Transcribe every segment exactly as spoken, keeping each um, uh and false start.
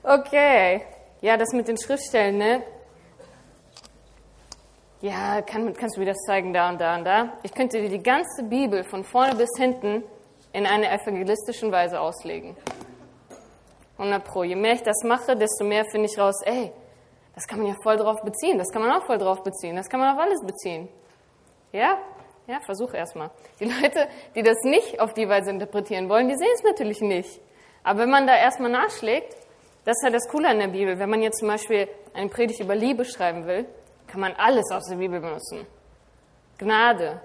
Okay. Ja, das mit den Schriftstellen, ne? Ja, kann, kannst du mir das zeigen, da und da und da? Ich könnte dir die ganze Bibel von vorne bis hinten in einer evangelistischen Weise auslegen. hundert Pro. Je mehr ich das mache, desto mehr finde ich raus, ey, das kann man ja voll drauf beziehen, das kann man auch voll drauf beziehen, das kann man auf alles beziehen. Ja? Ja, versuch erstmal. Die Leute, die das nicht auf die Weise interpretieren wollen, die sehen es natürlich nicht. Aber wenn man da erstmal nachschlägt, das ist halt das Coole an der Bibel. Wenn man jetzt zum Beispiel eine Predigt über Liebe schreiben will, kann man alles aus der Bibel benutzen. Gnade.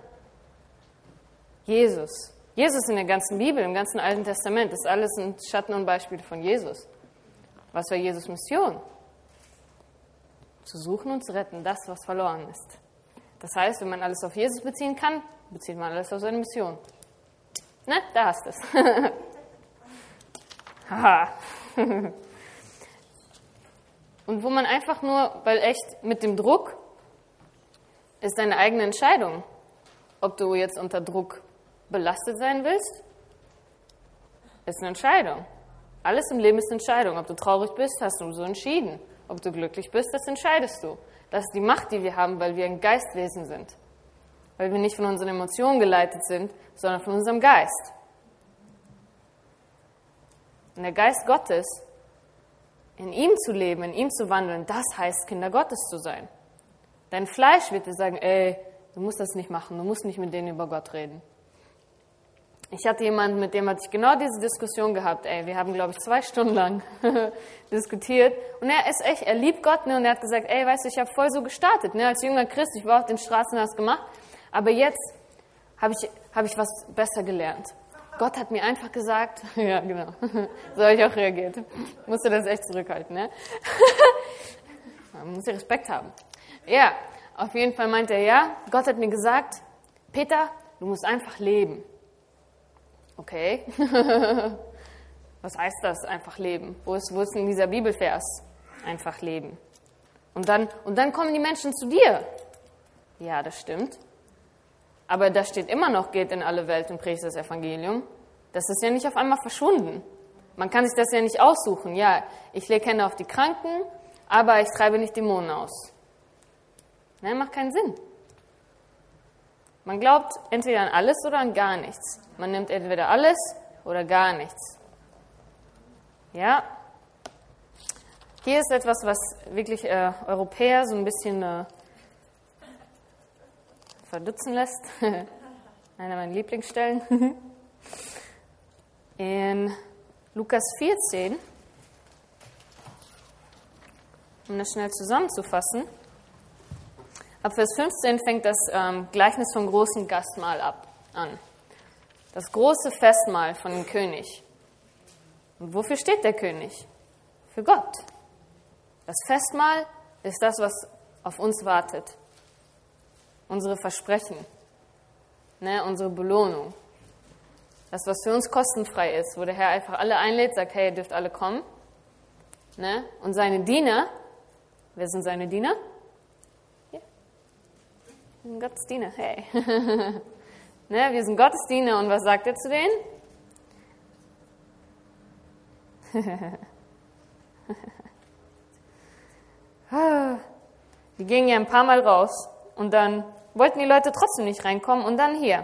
Jesus. Jesus in der ganzen Bibel, im ganzen Alten Testament, das ist alles ein Schatten und Beispiel von Jesus. Was war Jesus' Mission? Zu suchen und zu retten, das, was verloren ist. Das heißt, wenn man alles auf Jesus beziehen kann, bezieht man alles auf seine Mission. Ne, da hast du es. Haha. Und wo man einfach nur, weil echt mit dem Druck ist deine eigene Entscheidung, ob du jetzt unter Druck belastet sein willst, ist eine Entscheidung. Alles im Leben ist eine Entscheidung. Ob du traurig bist, hast du so entschieden. Ob du glücklich bist, das entscheidest du. Das ist die Macht, die wir haben, weil wir ein Geistwesen sind. Weil wir nicht von unseren Emotionen geleitet sind, sondern von unserem Geist. Und der Geist Gottes, in ihm zu leben, in ihm zu wandeln, das heißt, Kinder Gottes zu sein. Dein Fleisch wird dir sagen, ey, du musst das nicht machen, du musst nicht mit denen über Gott reden. Ich hatte jemanden, mit dem hatte ich genau diese Diskussion gehabt, ey, wir haben, glaube ich, zwei Stunden lang diskutiert. Und er ist echt, er liebt Gott, ne, und er hat gesagt, ey, weißt du, ich habe voll so gestartet, ne, als junger Christ, ich war auf den Straßen, das gemacht, aber jetzt habe ich, habe ich was besser gelernt. Gott hat mir einfach gesagt, ja, genau, so habe ich auch reagiert. Musste das echt zurückhalten, ne? Man muss ja Respekt haben. Ja, auf jeden Fall meinte er, ja, Gott hat mir gesagt, Peter, du musst einfach leben. Okay, was heißt das, einfach leben? Wo ist, wo ist denn dieser Bibelvers? Einfach leben. Und dann, und dann kommen die Menschen zu dir. Ja, das stimmt. Aber da steht immer noch, geht in alle Welt und predigt das Evangelium. Das ist ja nicht auf einmal verschwunden. Man kann sich das ja nicht aussuchen. Ja, ich lege Hände auf die Kranken, aber ich treibe nicht Dämonen aus. Nein, macht keinen Sinn. Man glaubt entweder an alles oder an gar nichts. Man nimmt entweder alles oder gar nichts. Ja. Hier ist etwas, was wirklich äh, Europäer so ein bisschen äh, verdutzen lässt. Einer meiner Lieblingsstellen. In Lukas vierzehn, um das schnell zusammenzufassen, ab Vers fünfzehn fängt das ähm, Gleichnis vom großen Gastmahl ab, an. Das große Festmahl von dem König. Und wofür steht der König? Für Gott. Das Festmahl ist das, was auf uns wartet. Unsere Versprechen, ne, unsere Belohnung. Das, was für uns kostenfrei ist, wo der Herr einfach alle einlädt, sagt, hey, ihr dürft alle kommen. Ne? Und seine Diener, wer sind seine Diener? Ja. Gottes Diener, hey. Ne, wir sind Gottes Diener und was sagt er zu denen? Die gingen ja ein paar Mal raus und dann wollten die Leute trotzdem nicht reinkommen und dann hier.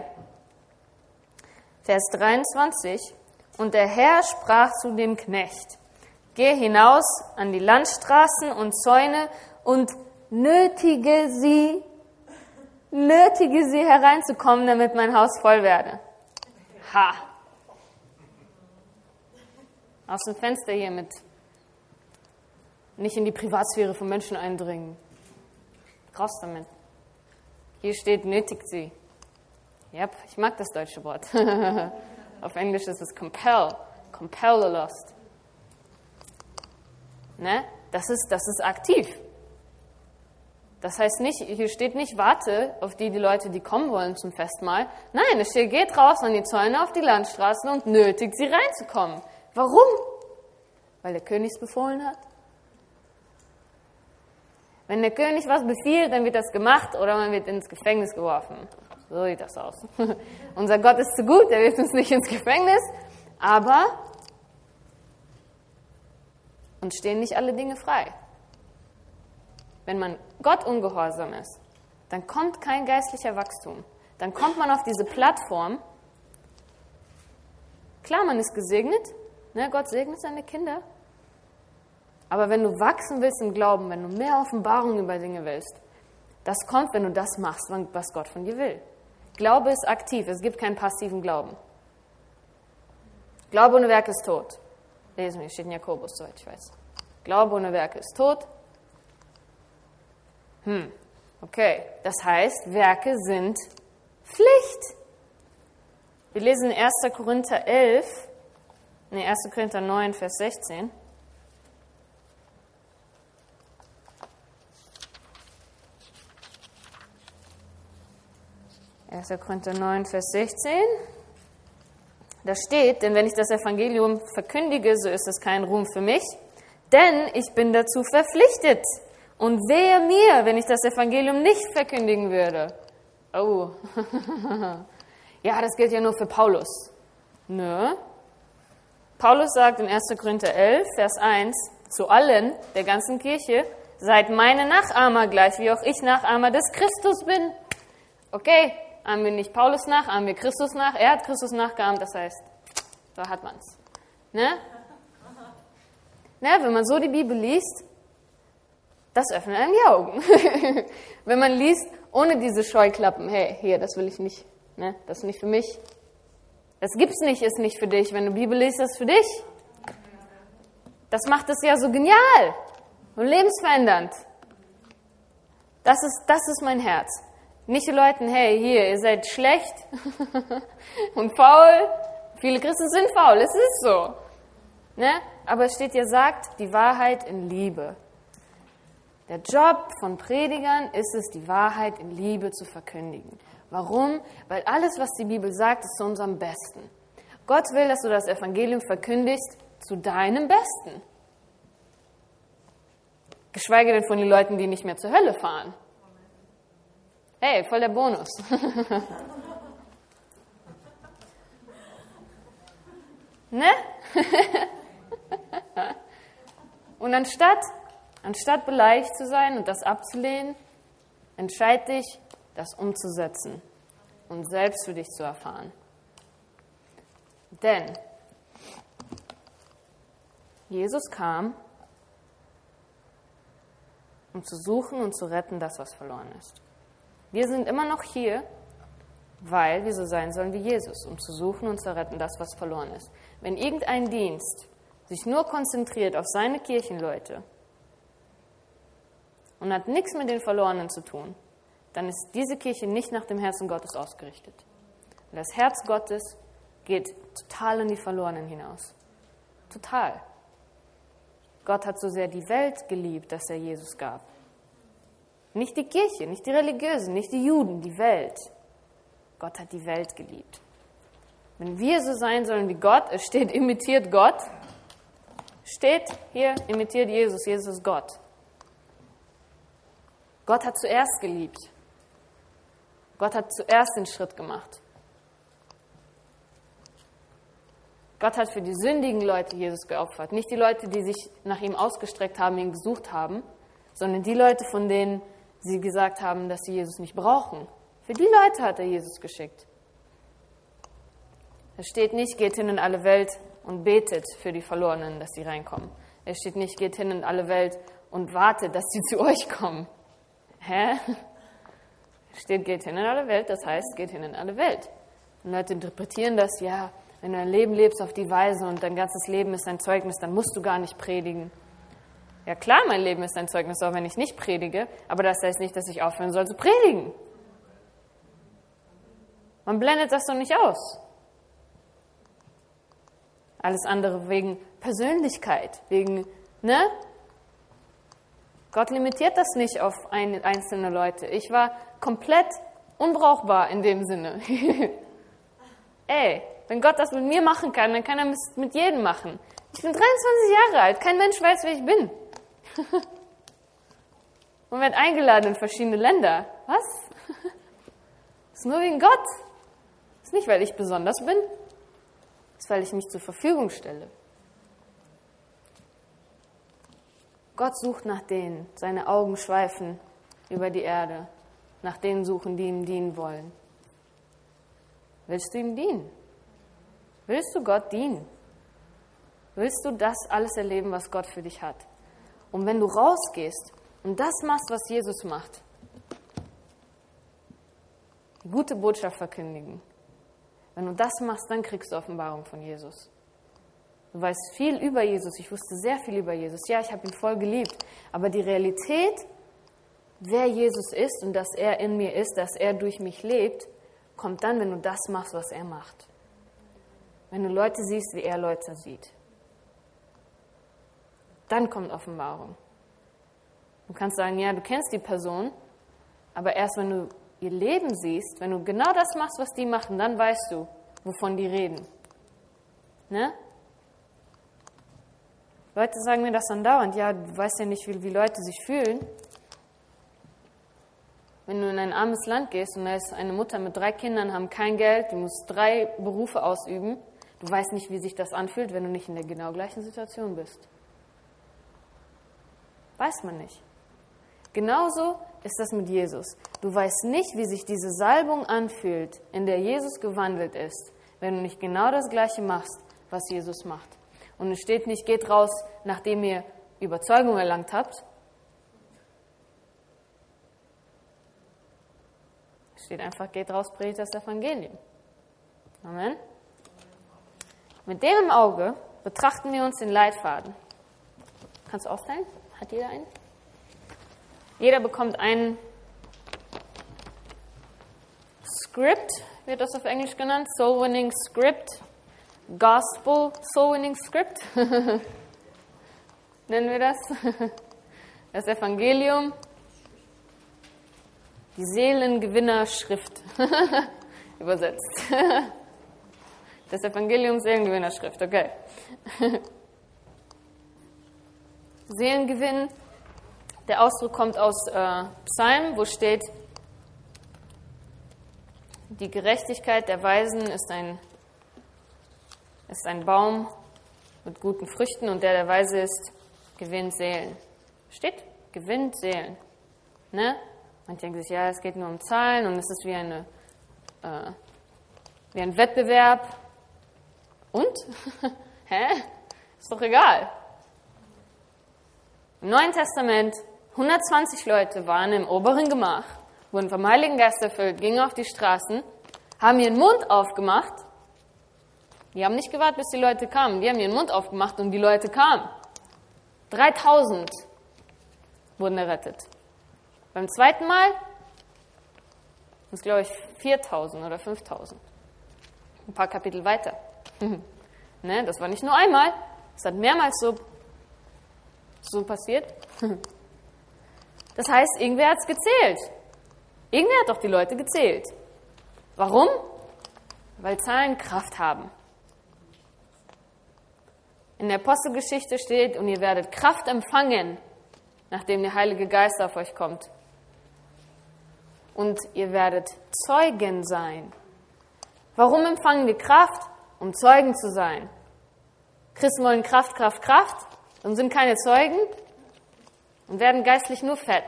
Vers dreiundzwanzig. Und der Herr sprach zu dem Knecht, geh hinaus an die Landstraßen und Zäune und nötige sie, nötige sie hereinzukommen, damit mein Haus voll werde. Ha! Aus dem Fenster hier mit nicht in die Privatsphäre von Menschen eindringen. Raus damit. Hier steht, nötigt sie. Ja, yep, ich mag das deutsche Wort. Auf Englisch ist es compel. Compel the lust. Ne? Das ist, das ist aktiv. Das heißt nicht, hier steht nicht, warte auf die, die Leute, die kommen wollen zum Festmahl. Nein, es steht, geht raus an die Zäune, auf die Landstraßen und nötigt sie reinzukommen. Warum? Weil der König es befohlen hat. Wenn der König was befiehlt, dann wird das gemacht oder man wird ins Gefängnis geworfen. So sieht das aus. Unser Gott ist zu gut, er wirft uns nicht ins Gefängnis, aber uns stehen nicht alle Dinge frei. Wenn man Gott ungehorsam ist, dann kommt kein geistlicher Wachstum. Dann kommt man auf diese Plattform. Klar, man ist gesegnet, ne? Gott segnet seine Kinder. Aber wenn du wachsen willst im Glauben, wenn du mehr Offenbarung über Dinge willst, das kommt, wenn du das machst, was Gott von dir will. Glaube ist aktiv, es gibt keinen passiven Glauben. Glaube ohne Werk ist tot. Lesen wir, steht in Jakobus, soweit ich weiß. Glaube ohne Werke ist tot. Hm, okay. Das heißt, Werke sind Pflicht. Wir lesen in erster Korinther elf, nee, erster Korinther neun, Vers sechzehn. erster Korinther neun, Vers sechzehn. Da steht, denn wenn ich das Evangelium verkündige, so ist es kein Ruhm für mich, denn ich bin dazu verpflichtet. Und wehe mir, wenn ich das Evangelium nicht verkündigen würde. Oh, ja, das gilt ja nur für Paulus. Nö. Paulus sagt in erster Korinther elf, Vers eins, zu allen der ganzen Kirche, seid meine Nachahmer gleich, wie auch ich Nachahmer des Christus bin. Okay, ahmen wir nicht Paulus nach, ahmen wir Christus nach. Er hat Christus nachgeahmt, das heißt, da hat man es. Ne? Ne, wenn man so die Bibel liest, das öffnet einem die Augen. Wenn man liest, ohne diese Scheuklappen, hey, hier, das will ich nicht, ne, das ist nicht für mich. Das gibt's nicht, ist nicht für dich. Wenn du Bibel liest, ist das für dich. Das macht es ja so genial und lebensverändernd. Das ist, das ist mein Herz. Nicht die Leuten, hey, hier, ihr seid schlecht und faul. Viele Christen sind faul, es ist so. Ne? Aber es steht ja, sagt die Wahrheit in Liebe. Der Job von Predigern ist es, die Wahrheit in Liebe zu verkündigen. Warum? Weil alles, was die Bibel sagt, ist zu unserem Besten. Gott will, dass du das Evangelium verkündigst zu deinem Besten. Geschweige denn von den Leuten, die nicht mehr zur Hölle fahren. Hey, voll der Bonus. Ne? Und anstatt, anstatt beleidigt zu sein und das abzulehnen, entscheid dich, das umzusetzen und selbst für dich zu erfahren. Denn Jesus kam, um zu suchen und zu retten das, was verloren ist. Wir sind immer noch hier, weil wir so sein sollen wie Jesus, um zu suchen und zu retten das, was verloren ist. Wenn irgendein Dienst sich nur konzentriert auf seine Kirchenleute und hat nichts mit den Verlorenen zu tun, dann ist diese Kirche nicht nach dem Herzen Gottes ausgerichtet. Und das Herz Gottes geht total an die Verlorenen hinaus. Total. Gott hat so sehr die Welt geliebt, dass er Jesus gab. Nicht die Kirche, nicht die Religiösen, nicht die Juden, die Welt. Gott hat die Welt geliebt. Wenn wir so sein sollen wie Gott, es steht, imitiert Gott, steht hier, imitiert Jesus, Jesus ist Gott. Gott hat zuerst geliebt. Gott hat zuerst den Schritt gemacht. Gott hat für die sündigen Leute Jesus geopfert. Nicht die Leute, die sich nach ihm ausgestreckt haben, ihn gesucht haben, sondern die Leute, von denen sie gesagt haben, dass sie Jesus nicht brauchen. Für die Leute hat er Jesus geschickt. Es steht nicht, geht hin in alle Welt und betet für die Verlorenen, dass sie reinkommen. Es steht nicht, geht hin in alle Welt und wartet, dass sie zu euch kommen. Hä? Es steht, geht hin in alle Welt, das heißt, geht hin in alle Welt. Und Leute interpretieren das, ja, wenn du dein Leben lebst auf die Weise und dein ganzes Leben ist ein Zeugnis, dann musst du gar nicht predigen. Ja klar, mein Leben ist ein Zeugnis, auch wenn ich nicht predige, aber das heißt nicht, dass ich aufhören soll zu predigen. Man blendet das doch nicht aus. Alles andere wegen Persönlichkeit, wegen, ne? Gott limitiert das nicht auf ein, einzelne Leute. Ich war komplett unbrauchbar in dem Sinne. Ey, wenn Gott das mit mir machen kann, dann kann er es mit jedem machen. Ich bin dreiundzwanzig Jahre alt, kein Mensch weiß, wer ich bin. Und werde eingeladen in verschiedene Länder. Was? Das ist nur wegen Gott. Das ist nicht, weil ich besonders bin. Das ist, weil ich mich zur Verfügung stelle. Gott sucht nach denen. Seine Augen schweifen über die Erde. Nach denen suchen, die ihm dienen wollen. Willst du ihm dienen? Willst du Gott dienen? Willst du das alles erleben, was Gott für dich hat? Und wenn du rausgehst und das machst, was Jesus macht, die gute Botschaft verkündigen, wenn du das machst, dann kriegst du Offenbarung von Jesus. Du weißt viel über Jesus. Ich wusste sehr viel über Jesus. Ja, ich habe ihn voll geliebt. Aber die Realität, wer Jesus ist und dass er in mir ist, dass er durch mich lebt, kommt dann, wenn du das machst, was er macht. Wenn du Leute siehst, wie er Leute sieht. Dann kommt Offenbarung. Du kannst sagen, ja, du kennst die Person, aber erst wenn du ihr Leben siehst, wenn du genau das machst, was die machen, dann weißt du, wovon die reden. Ne? Leute sagen mir das andauernd, ja, du weißt ja nicht, wie, wie Leute sich fühlen. Wenn du in ein armes Land gehst und da ist eine Mutter mit drei Kindern, haben kein Geld, die muss drei Berufe ausüben, du weißt nicht, wie sich das anfühlt, wenn du nicht in der genau gleichen Situation bist. Weiß man nicht. Genauso ist das mit Jesus. Du weißt nicht, wie sich diese Salbung anfühlt, in der Jesus gewandelt ist, wenn du nicht genau das Gleiche machst, was Jesus macht. Und es steht nicht, geht raus, nachdem ihr Überzeugung erlangt habt. Es steht einfach, geht raus, predigt das Evangelium. Amen. Mit dem im Auge betrachten wir uns den Leitfaden. Kannst du austeilen? Hat jeder einen? Jeder bekommt einen Script, wird das auf Englisch genannt, Soul Winning Script, Gospel Soul Winning Script, nennen wir das. Das Evangelium, die Seelengewinnerschrift, übersetzt. Das Evangelium, Seelengewinnerschrift, okay. Seelengewinn, der Ausdruck kommt aus äh, Psalm, wo steht, die Gerechtigkeit der Weisen ist ein, ist ein Baum mit guten Früchten und der, der weise ist, gewinnt Seelen. Steht? Gewinnt Seelen. Ne? Man denkt sich, ja, es geht nur um Zahlen und es ist wie, eine, äh, wie ein Wettbewerb. Und? Hä? Ist doch egal. Im Neuen Testament, hundertzwanzig Leute waren im oberen Gemach, wurden vom Heiligen Geist erfüllt, gingen auf die Straßen, haben ihren Mund aufgemacht. Die haben nicht gewartet, bis die Leute kamen. Die haben ihren Mund aufgemacht und die Leute kamen. dreitausend wurden errettet. Beim zweiten Mal sind es, glaube ich, viertausend oder fünftausend. Ein paar Kapitel weiter. Ne, das war nicht nur einmal, es hat mehrmals so, so passiert. Das heißt, irgendwer hat es gezählt. Irgendwer hat doch die Leute gezählt. Warum? Weil Zahlen Kraft haben. In der Apostelgeschichte steht, und ihr werdet Kraft empfangen, nachdem der Heilige Geist auf euch kommt. Und ihr werdet Zeugen sein. Warum empfangen wir Kraft? Um Zeugen zu sein. Christen wollen Kraft, Kraft, Kraft und sind keine Zeugen und werden geistlich nur fett.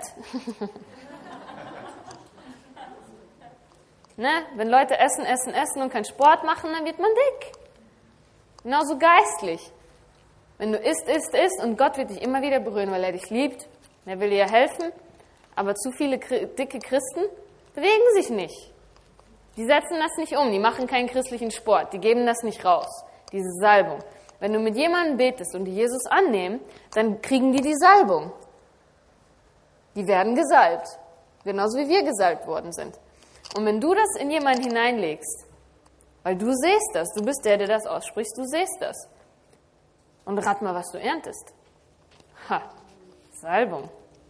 Ne? Wenn Leute essen, essen, essen und keinen Sport machen, dann wird man dick. Genauso geistlich. Wenn du isst, isst, isst und Gott wird dich immer wieder berühren, weil er dich liebt, er will dir helfen, aber zu viele dicke Christen bewegen sich nicht. Die setzen das nicht um, die machen keinen christlichen Sport, die geben das nicht raus, diese Salbung. Wenn du mit jemandem betest und die Jesus annehmen, dann kriegen die die Salbung. Die werden gesalbt, genauso wie wir gesalbt worden sind. Und wenn du das in jemanden hineinlegst, weil du siehst das, du bist der, der das ausspricht, du siehst das. Und rat mal, was du erntest. Ha, Salbung.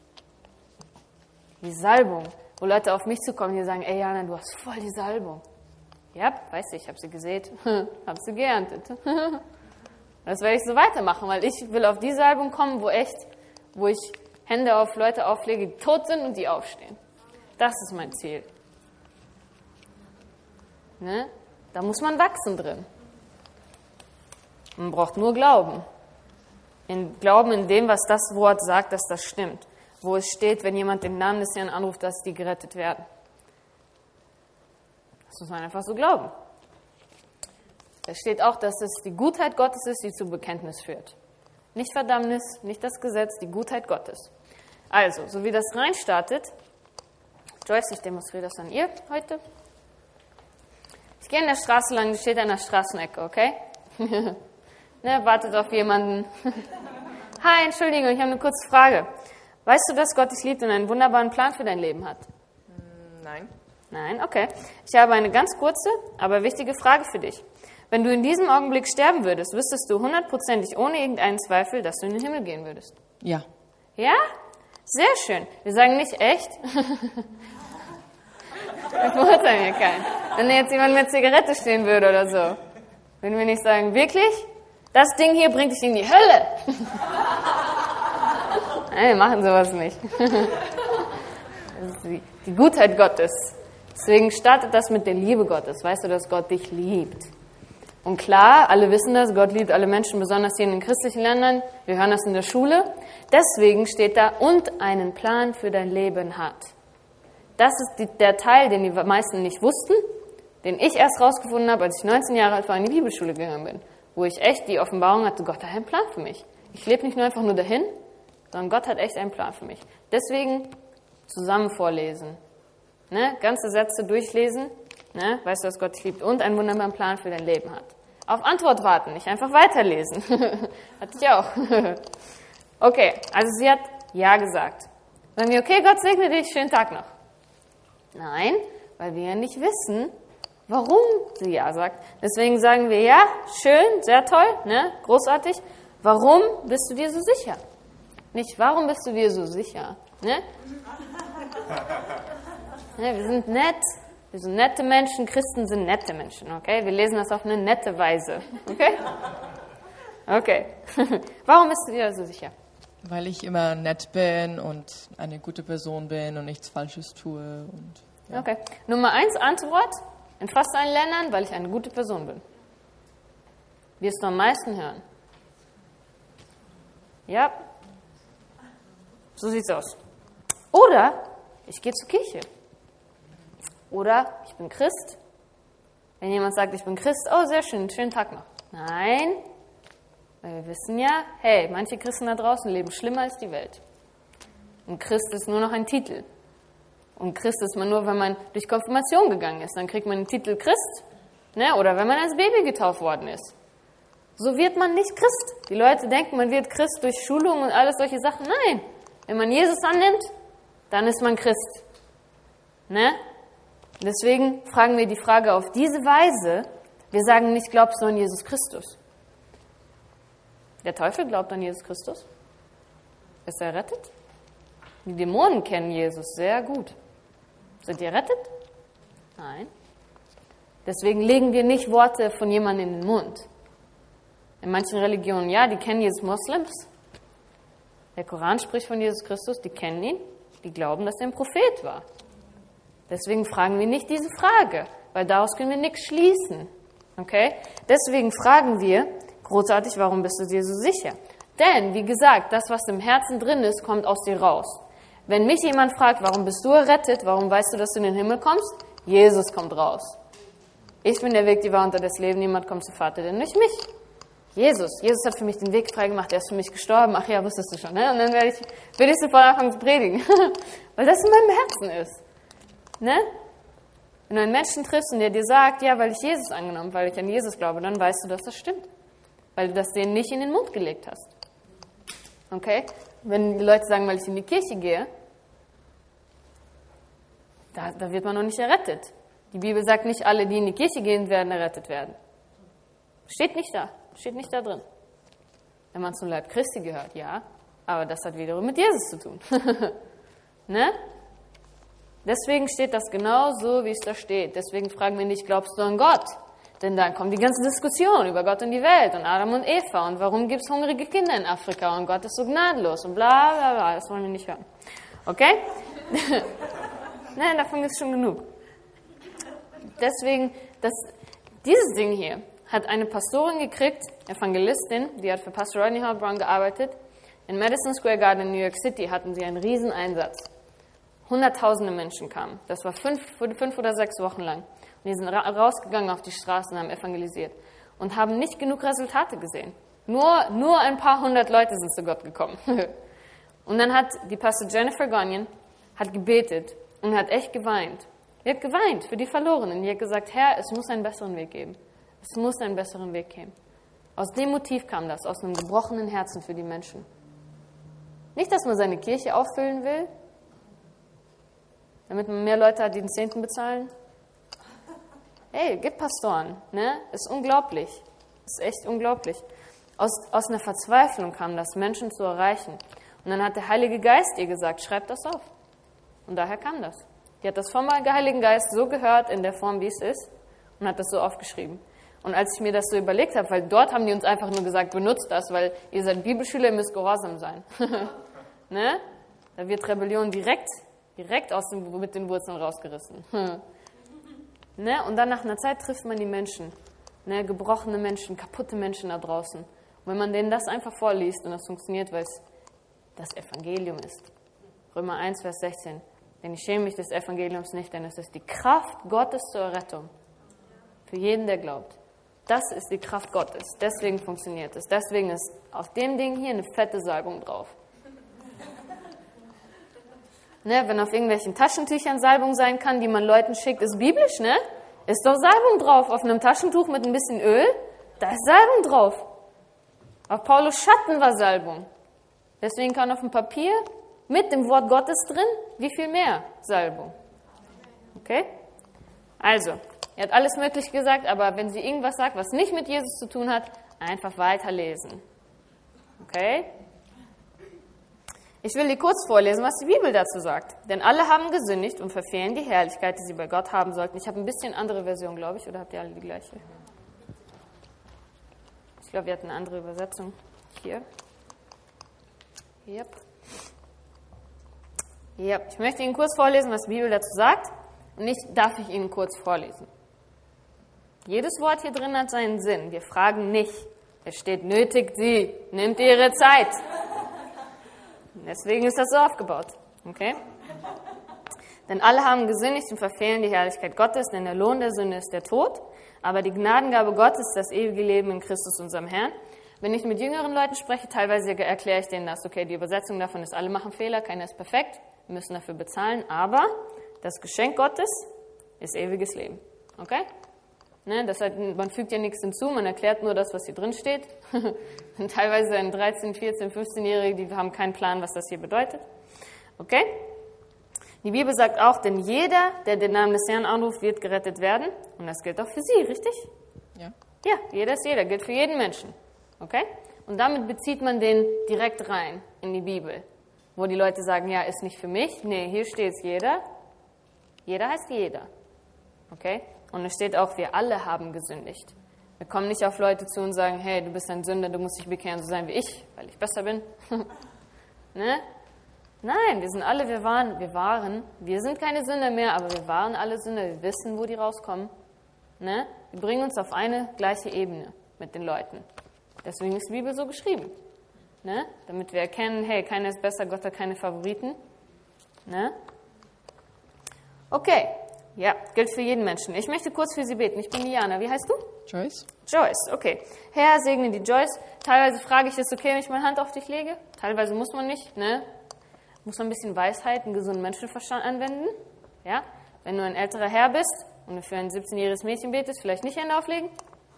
Die Salbung. Wo Leute auf mich zukommen, die sagen, ey Jana, du hast voll die Salbung. Ja, weiß ich, ich habe sie gesät, habe sie geerntet. Das werde ich so weitermachen, weil ich will auf die Salbung kommen, wo echt, wo ich Hände auf Leute auflege, die tot sind und die aufstehen. Das ist mein Ziel. Ne? Da muss man wachsen drin. Man braucht nur Glauben. in glauben in dem, was das Wort sagt, dass das stimmt. Wo es steht, wenn jemand den Namen des Herrn anruft, dass die gerettet werden. Das muss man einfach so glauben. Da steht auch, dass es die Gutheit Gottes ist, die zu Bekenntnis führt. Nicht Verdammnis, nicht das Gesetz, die Gutheit Gottes. Also, so wie das reinstartet, Joyce, ich demonstriere das an ihr heute. Ich gehe in der Straße lang, die steht an der Straßenecke, okay? Ne, wartet auf jemanden. Hi, Entschuldigung, ich habe eine kurze Frage. Weißt du, dass Gott dich liebt und einen wunderbaren Plan für dein Leben hat? Nein. Nein, okay. Ich habe eine ganz kurze, aber wichtige Frage für dich. Wenn du in diesem Augenblick sterben würdest, wüsstest du hundertprozentig ohne irgendeinen Zweifel, dass du in den Himmel gehen würdest. Ja. Ja? Sehr schön. Wir sagen nicht echt. Wir verurteilen hier keinen. Wenn jetzt jemand mit Zigarette stehen würde oder so, würden wir nicht sagen, wirklich? Das Ding hier bringt dich in die Hölle. Nein, wir machen sowas nicht. Das ist die, die Gutheit Gottes. Deswegen startet das mit der Liebe Gottes. Weißt du, dass Gott dich liebt? Und klar, alle wissen das, Gott liebt alle Menschen, besonders hier in den christlichen Ländern. Wir hören das in der Schule. Deswegen steht da, und einen Plan für dein Leben hat. Das ist die, der Teil, den die meisten nicht wussten, den ich erst rausgefunden habe, als ich neunzehn Jahre alt war, in die Bibelschule gegangen bin. Wo ich echt die Offenbarung hatte, Gott hat einen Plan für mich. Ich lebe nicht nur einfach nur dahin, sondern Gott hat echt einen Plan für mich. Deswegen zusammen vorlesen. Ne? Ganze Sätze durchlesen. Ne? Weißt du, dass Gott dich liebt und einen wunderbaren Plan für dein Leben hat. Auf Antwort warten, nicht einfach weiterlesen. Hatte ich auch. Okay, also sie hat Ja gesagt. Sagen wir, okay, Gott segne dich, schönen Tag noch. Nein, weil wir ja nicht wissen, warum sie Ja sagt. Deswegen sagen wir, ja, schön, sehr toll, ne? Großartig. Warum bist du dir so sicher? Nicht, warum bist du dir so sicher? Ne? Ne, wir sind nett. Wir sind nette Menschen, Christen sind nette Menschen, okay? Wir lesen das auf eine nette Weise, okay? Okay. Warum bist du dir so sicher? Weil ich immer nett bin und eine gute Person bin und nichts Falsches tue. Und, ja. Okay. Nummer eins Antwort, in fast allen Ländern, weil ich eine gute Person bin. Wirst du am meisten hören? Ja. So sieht's aus. Oder ich gehe zur Kirche. Oder ich bin Christ. Wenn jemand sagt, ich bin Christ, oh, sehr schön, schönen Tag noch. Nein, weil wir wissen ja, hey, manche Christen da draußen leben schlimmer als die Welt. Und Christ ist nur noch ein Titel. Und Christ ist man nur, wenn man durch Konfirmation gegangen ist. Dann kriegt man den Titel Christ. Ne? Oder wenn man als Baby getauft worden ist. So wird man nicht Christ. Die Leute denken, man wird Christ durch Schulung und alles solche Sachen. Nein, wenn man Jesus annimmt, dann ist man Christ. Ne? Deswegen fragen wir die Frage auf diese Weise. Wir sagen nicht, glaubst du an Jesus Christus? Der Teufel glaubt an Jesus Christus. Ist er errettet? Die Dämonen kennen Jesus sehr gut. Sind die errettet? Nein. Deswegen legen wir nicht Worte von jemandem in den Mund. In manchen Religionen, ja, die kennen Jesus, Moslems. Der Koran spricht von Jesus Christus, die kennen ihn, die glauben, dass er ein Prophet war. Deswegen fragen wir nicht diese Frage, weil daraus können wir nichts schließen. Okay? Deswegen fragen wir, großartig, warum bist du dir so sicher? Denn, wie gesagt, das, was im Herzen drin ist, kommt aus dir raus. Wenn mich jemand fragt, warum bist du errettet, warum weißt du, dass du in den Himmel kommst? Jesus kommt raus. Ich bin der Weg, die Wahrheit und das Leben, niemand kommt zum Vater, denn nicht mich. Jesus. Jesus hat für mich den Weg freigemacht, er ist für mich gestorben. Ach ja, wusstest du schon, ne? Und dann werde ich, werde ich sofort anfangen zu predigen. Weil das in meinem Herzen ist. Ne? Wenn du einen Menschen triffst und der dir sagt, ja, weil ich Jesus angenommen, weil ich an Jesus glaube, dann weißt du, dass das stimmt. Weil du das denen nicht in den Mund gelegt hast. Okay? Wenn die Leute sagen, weil ich in die Kirche gehe, da, da wird man noch nicht errettet. Die Bibel sagt nicht, alle, die in die Kirche gehen, werden errettet werden. Steht nicht da. Steht nicht da drin. Wenn man zum Leib Christi gehört, ja. Aber das hat wiederum mit Jesus zu tun. Ne? Deswegen steht das genau so, wie es da steht. Deswegen fragen wir nicht, glaubst du an Gott? Denn dann kommt die ganze Diskussion über Gott und die Welt und Adam und Eva und warum gibt es hungrige Kinder in Afrika und Gott ist so gnadenlos und bla bla bla. Das wollen wir nicht hören. Okay? Nein, davon gibt es schon genug. Deswegen, das, dieses Ding hier hat eine Pastorin gekriegt, Evangelistin, die hat für Pastor Rodney Howard-Browne gearbeitet. In Madison Square Garden in New York City hatten sie einen riesen Einsatz. Hunderttausende Menschen kamen. Das war fünf, fünf oder sechs Wochen lang. Und die sind ra- rausgegangen auf die Straßen und haben evangelisiert. Und haben nicht genug Resultate gesehen. Nur, nur ein paar hundert Leute sind zu Gott gekommen. Und dann hat die Pastor Jennifer Gagnon hat gebetet und hat echt geweint. Sie hat geweint für die Verlorenen. Die hat gesagt, Herr, es muss einen besseren Weg geben. Es muss einen besseren Weg geben. Aus dem Motiv kam das, aus einem gebrochenen Herzen für die Menschen. Nicht, dass man seine Kirche auffüllen will, damit man mehr Leute hat, die den Zehnten bezahlen. Hey, gibt Pastoren, ne? Ist unglaublich. Ist echt unglaublich. Aus, aus einer Verzweiflung kam das, Menschen zu erreichen. Und dann hat der Heilige Geist ihr gesagt, schreib das auf. Und daher kam das. Die hat das vom Heiligen Geist so gehört, in der Form, wie es ist, und hat das so aufgeschrieben. Und als ich mir das so überlegt habe, weil dort haben die uns einfach nur gesagt, benutzt das, weil ihr seid Bibelschüler, ihr müsst gehorsam sein. Ne? Da wird Rebellion direkt, direkt aus dem, mit den Wurzeln rausgerissen. Ne? Und dann nach einer Zeit trifft man die Menschen, ne? Gebrochene Menschen, kaputte Menschen da draußen. Und wenn man denen das einfach vorliest und das funktioniert, weil es das Evangelium ist. Römer eins, Vers sechzehn. Denn ich schäme mich des Evangeliums nicht, denn es ist die Kraft Gottes zur Errettung. Für jeden, der glaubt. Das ist die Kraft Gottes. Deswegen funktioniert es. Deswegen ist auf dem Ding hier eine fette Salbung drauf. Ne, wenn auf irgendwelchen Taschentüchern Salbung sein kann, die man Leuten schickt, ist biblisch, ne? Ist doch Salbung drauf. Auf einem Taschentuch mit ein bisschen Öl, da ist Salbung drauf. Auf Paulus Schatten war Salbung. Deswegen kann auf dem Papier mit dem Wort Gottes drin, wie viel mehr Salbung. Okay? Also, er hat alles Mögliche gesagt, aber wenn sie irgendwas sagt, was nicht mit Jesus zu tun hat, einfach weiterlesen. Okay? Ich will dir kurz vorlesen, was die Bibel dazu sagt. Denn alle haben gesündigt und verfehlen die Herrlichkeit, die sie bei Gott haben sollten. Ich habe ein bisschen andere Version, glaube ich, oder habt ihr alle die gleiche? Ich glaube, wir hatten eine andere Übersetzung. Hier. Yep. Yep. Ich möchte Ihnen kurz vorlesen, was die Bibel dazu sagt. Und nicht darf ich Ihnen kurz vorlesen. Jedes Wort hier drin hat seinen Sinn. Wir fragen nicht. Es steht, nötigt sie, nimmt ihre Zeit. Deswegen ist das so aufgebaut. Okay? Denn alle haben gesündigt und verfehlen die Herrlichkeit Gottes, denn der Lohn der Sünde ist der Tod. Aber die Gnadengabe Gottes ist das ewige Leben in Christus, unserem Herrn. Wenn ich mit jüngeren Leuten spreche, teilweise erkläre ich denen das, okay, die Übersetzung davon ist, alle machen Fehler, keiner ist perfekt, wir müssen dafür bezahlen, aber das Geschenk Gottes ist ewiges Leben. Okay? Ne, das heißt, man fügt ja nichts hinzu, man erklärt nur das, was hier drin steht. Und teilweise ein dreizehn-, vierzehn-, fünfzehnjährige, die haben keinen Plan, was das hier bedeutet. Okay? Die Bibel sagt auch, denn jeder, der den Namen des Herrn anruft, wird gerettet werden. Und das gilt auch für Sie, richtig? Ja. Ja, jeder ist jeder, gilt für jeden Menschen. Okay? Und damit bezieht man den direkt rein in die Bibel. Wo die Leute sagen, ja, ist nicht für mich. Nee, hier steht es jeder. Jeder heißt jeder. Okay? Und es steht auch, wir alle haben gesündigt. Wir kommen nicht auf Leute zu und sagen, hey, du bist ein Sünder, du musst dich bekehren, so sein wie ich, weil ich besser bin. Ne? Nein, wir sind alle, wir waren, wir waren, wir sind keine Sünder mehr, aber wir waren alle Sünder, wir wissen, wo die rauskommen. Ne? Wir bringen uns auf eine gleiche Ebene mit den Leuten. Deswegen ist die Bibel so geschrieben. Ne? Damit wir erkennen, hey, keiner ist besser, Gott hat keine Favoriten. Ne? Okay. Ja, gilt für jeden Menschen. Ich möchte kurz für Sie beten. Ich bin Diana. Wie heißt du? Joyce? Joyce, okay. Herr, segne die Joyce. Teilweise frage ich, ist es okay, wenn ich meine Hand auf dich lege? Teilweise muss man nicht, ne? Muss man ein bisschen Weisheit, einen gesunden Menschenverstand anwenden. Ja? Wenn du ein älterer Herr bist und du für ein siebzehnjähriges Mädchen betest, vielleicht nicht Hände auflegen.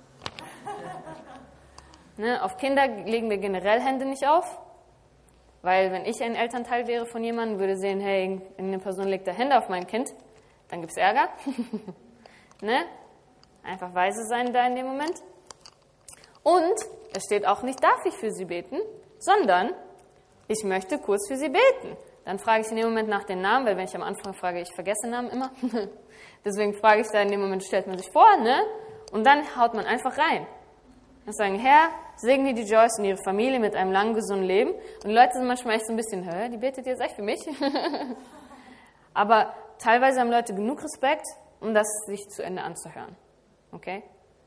Ne? Auf Kinder legen wir generell Hände nicht auf. Weil wenn ich ein Elternteil wäre von jemandem, würde sehen, hey, eine Person legt da Hände auf mein Kind, dann gibt es Ärger. Ne? Einfach weise sein da in dem Moment. Und es steht auch nicht, darf ich für sie beten, sondern ich möchte kurz für sie beten. Dann frage ich in dem Moment nach den Namen, weil wenn ich am Anfang frage, ich vergesse Namen immer. Deswegen frage ich da in dem Moment, stellt man sich vor, ne? Und dann haut man einfach rein. Und sagen, Herr, segne die Joyce und ihre Familie mit einem langen, gesunden Leben. Und die Leute sind manchmal echt so ein bisschen, hä, die betet jetzt echt für mich? Aber teilweise haben Leute genug Respekt, um das sich zu Ende anzuhören. Okay?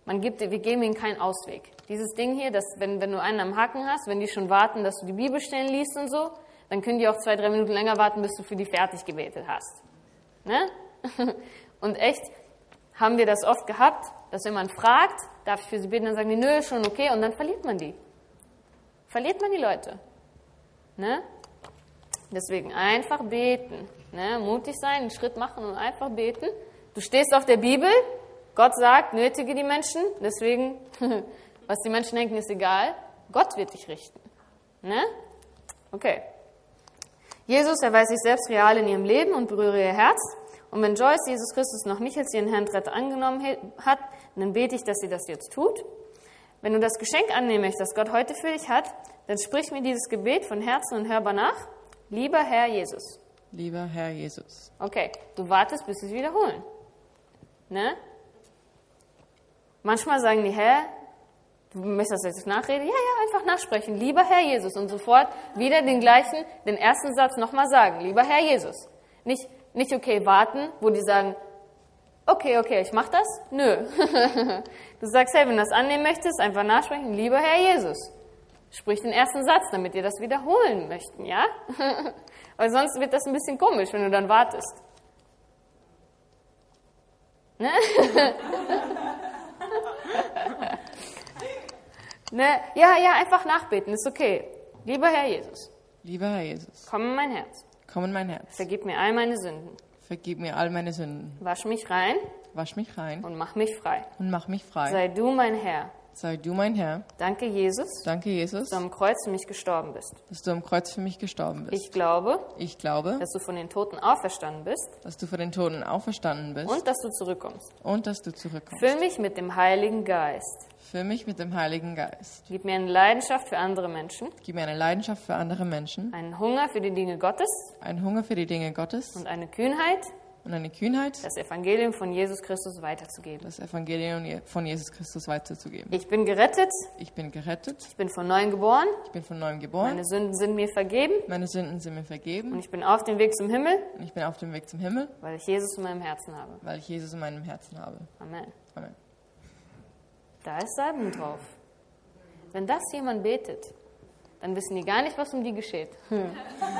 Man gibt, wir geben ihnen keinen Ausweg. Dieses Ding hier, dass wenn, wenn du einen am Haken hast, wenn die schon warten, dass du die Bibelstellen liest und so, dann können die auch zwei, drei Minuten länger warten, bis du für die fertig gebetet hast. Ne? Und echt haben wir das oft gehabt, dass wenn man fragt, darf ich für sie beten, dann sagen die, nö, schon okay, und dann verliert man die. Verliert man die Leute. Ne? Deswegen einfach beten. Ne? Mutig sein, einen Schritt machen und einfach beten. Du stehst auf der Bibel, Gott sagt, nötige die Menschen, deswegen, was die Menschen denken, ist egal. Gott wird dich richten. Ne? Okay. Jesus erweist sich selbst real in ihrem Leben und berühre ihr Herz. Und wenn Joyce Jesus Christus noch nicht als ihren Herrn und Retter angenommen hat, dann bete ich, dass sie das jetzt tut. Wenn du das Geschenk annehmen möchtest, das Gott heute für dich hat, dann sprich mir dieses Gebet von Herzen und hörbar nach. Lieber Herr Jesus. Lieber Herr Jesus. Okay, du wartest, bis sie es wiederholen. Ne? Manchmal sagen die, hä, du möchtest das jetzt nachreden? Ja, ja, einfach nachsprechen. Lieber Herr Jesus. Und sofort wieder den gleichen, den ersten Satz nochmal sagen. Lieber Herr Jesus. Nicht, nicht okay, warten, wo die sagen, okay, okay, ich mach das? Nö. Du sagst, hey, wenn du das annehmen möchtest, einfach nachsprechen. Lieber Herr Jesus. Sprich den ersten Satz, damit ihr das wiederholen möchten, ja? Weil sonst wird das ein bisschen komisch, wenn du dann wartest. Ne? Ne? Ja, ja, einfach nachbeten, ist okay. Lieber Herr Jesus. Lieber Herr Jesus. Komm in mein Herz. Komm in mein Herz. Vergib mir all meine Sünden. Vergib mir all meine Sünden. Wasch mich rein. Wasch mich rein. Und mach mich frei. Und mach mich frei. Sei du mein Herr. Sei du mein Herr. Danke, Jesus. Danke, Jesus. Dass du am Kreuz für mich gestorben bist. Dass du am Kreuz für mich gestorben bist. Ich glaube. Ich glaube. Dass du von den Toten auferstanden bist. Dass du von den Toten auferstanden bist. Und dass du zurückkommst. Und dass du zurückkommst. Füll mich mit dem Heiligen Geist. Füll mich mit dem Heiligen Geist. Gib mir eine Leidenschaft für andere Menschen. Gib mir eine Leidenschaft für andere Menschen. Einen Hunger für die Dinge Gottes. Einen Hunger für die Dinge Gottes. Und eine Kühnheit. Und eine Kühnheit. Das Evangelium von Jesus Christus weiterzugeben. Das Evangelium von Jesus Christus weiterzugeben. Ich bin gerettet. Ich bin gerettet. Ich bin von neuem geboren. Ich bin von neuem geboren. Meine Sünden sind mir vergeben. Meine Sünden sind mir vergeben. Und ich bin auf dem Weg zum Himmel. Und ich bin auf dem Weg zum Himmel. Weil ich Jesus in meinem Herzen habe. Weil ich Jesus in meinem Herzen habe. Amen. Amen. Da ist Salbung drauf. Wenn das jemand betet, dann wissen die gar nicht, was um die geschieht. Hm.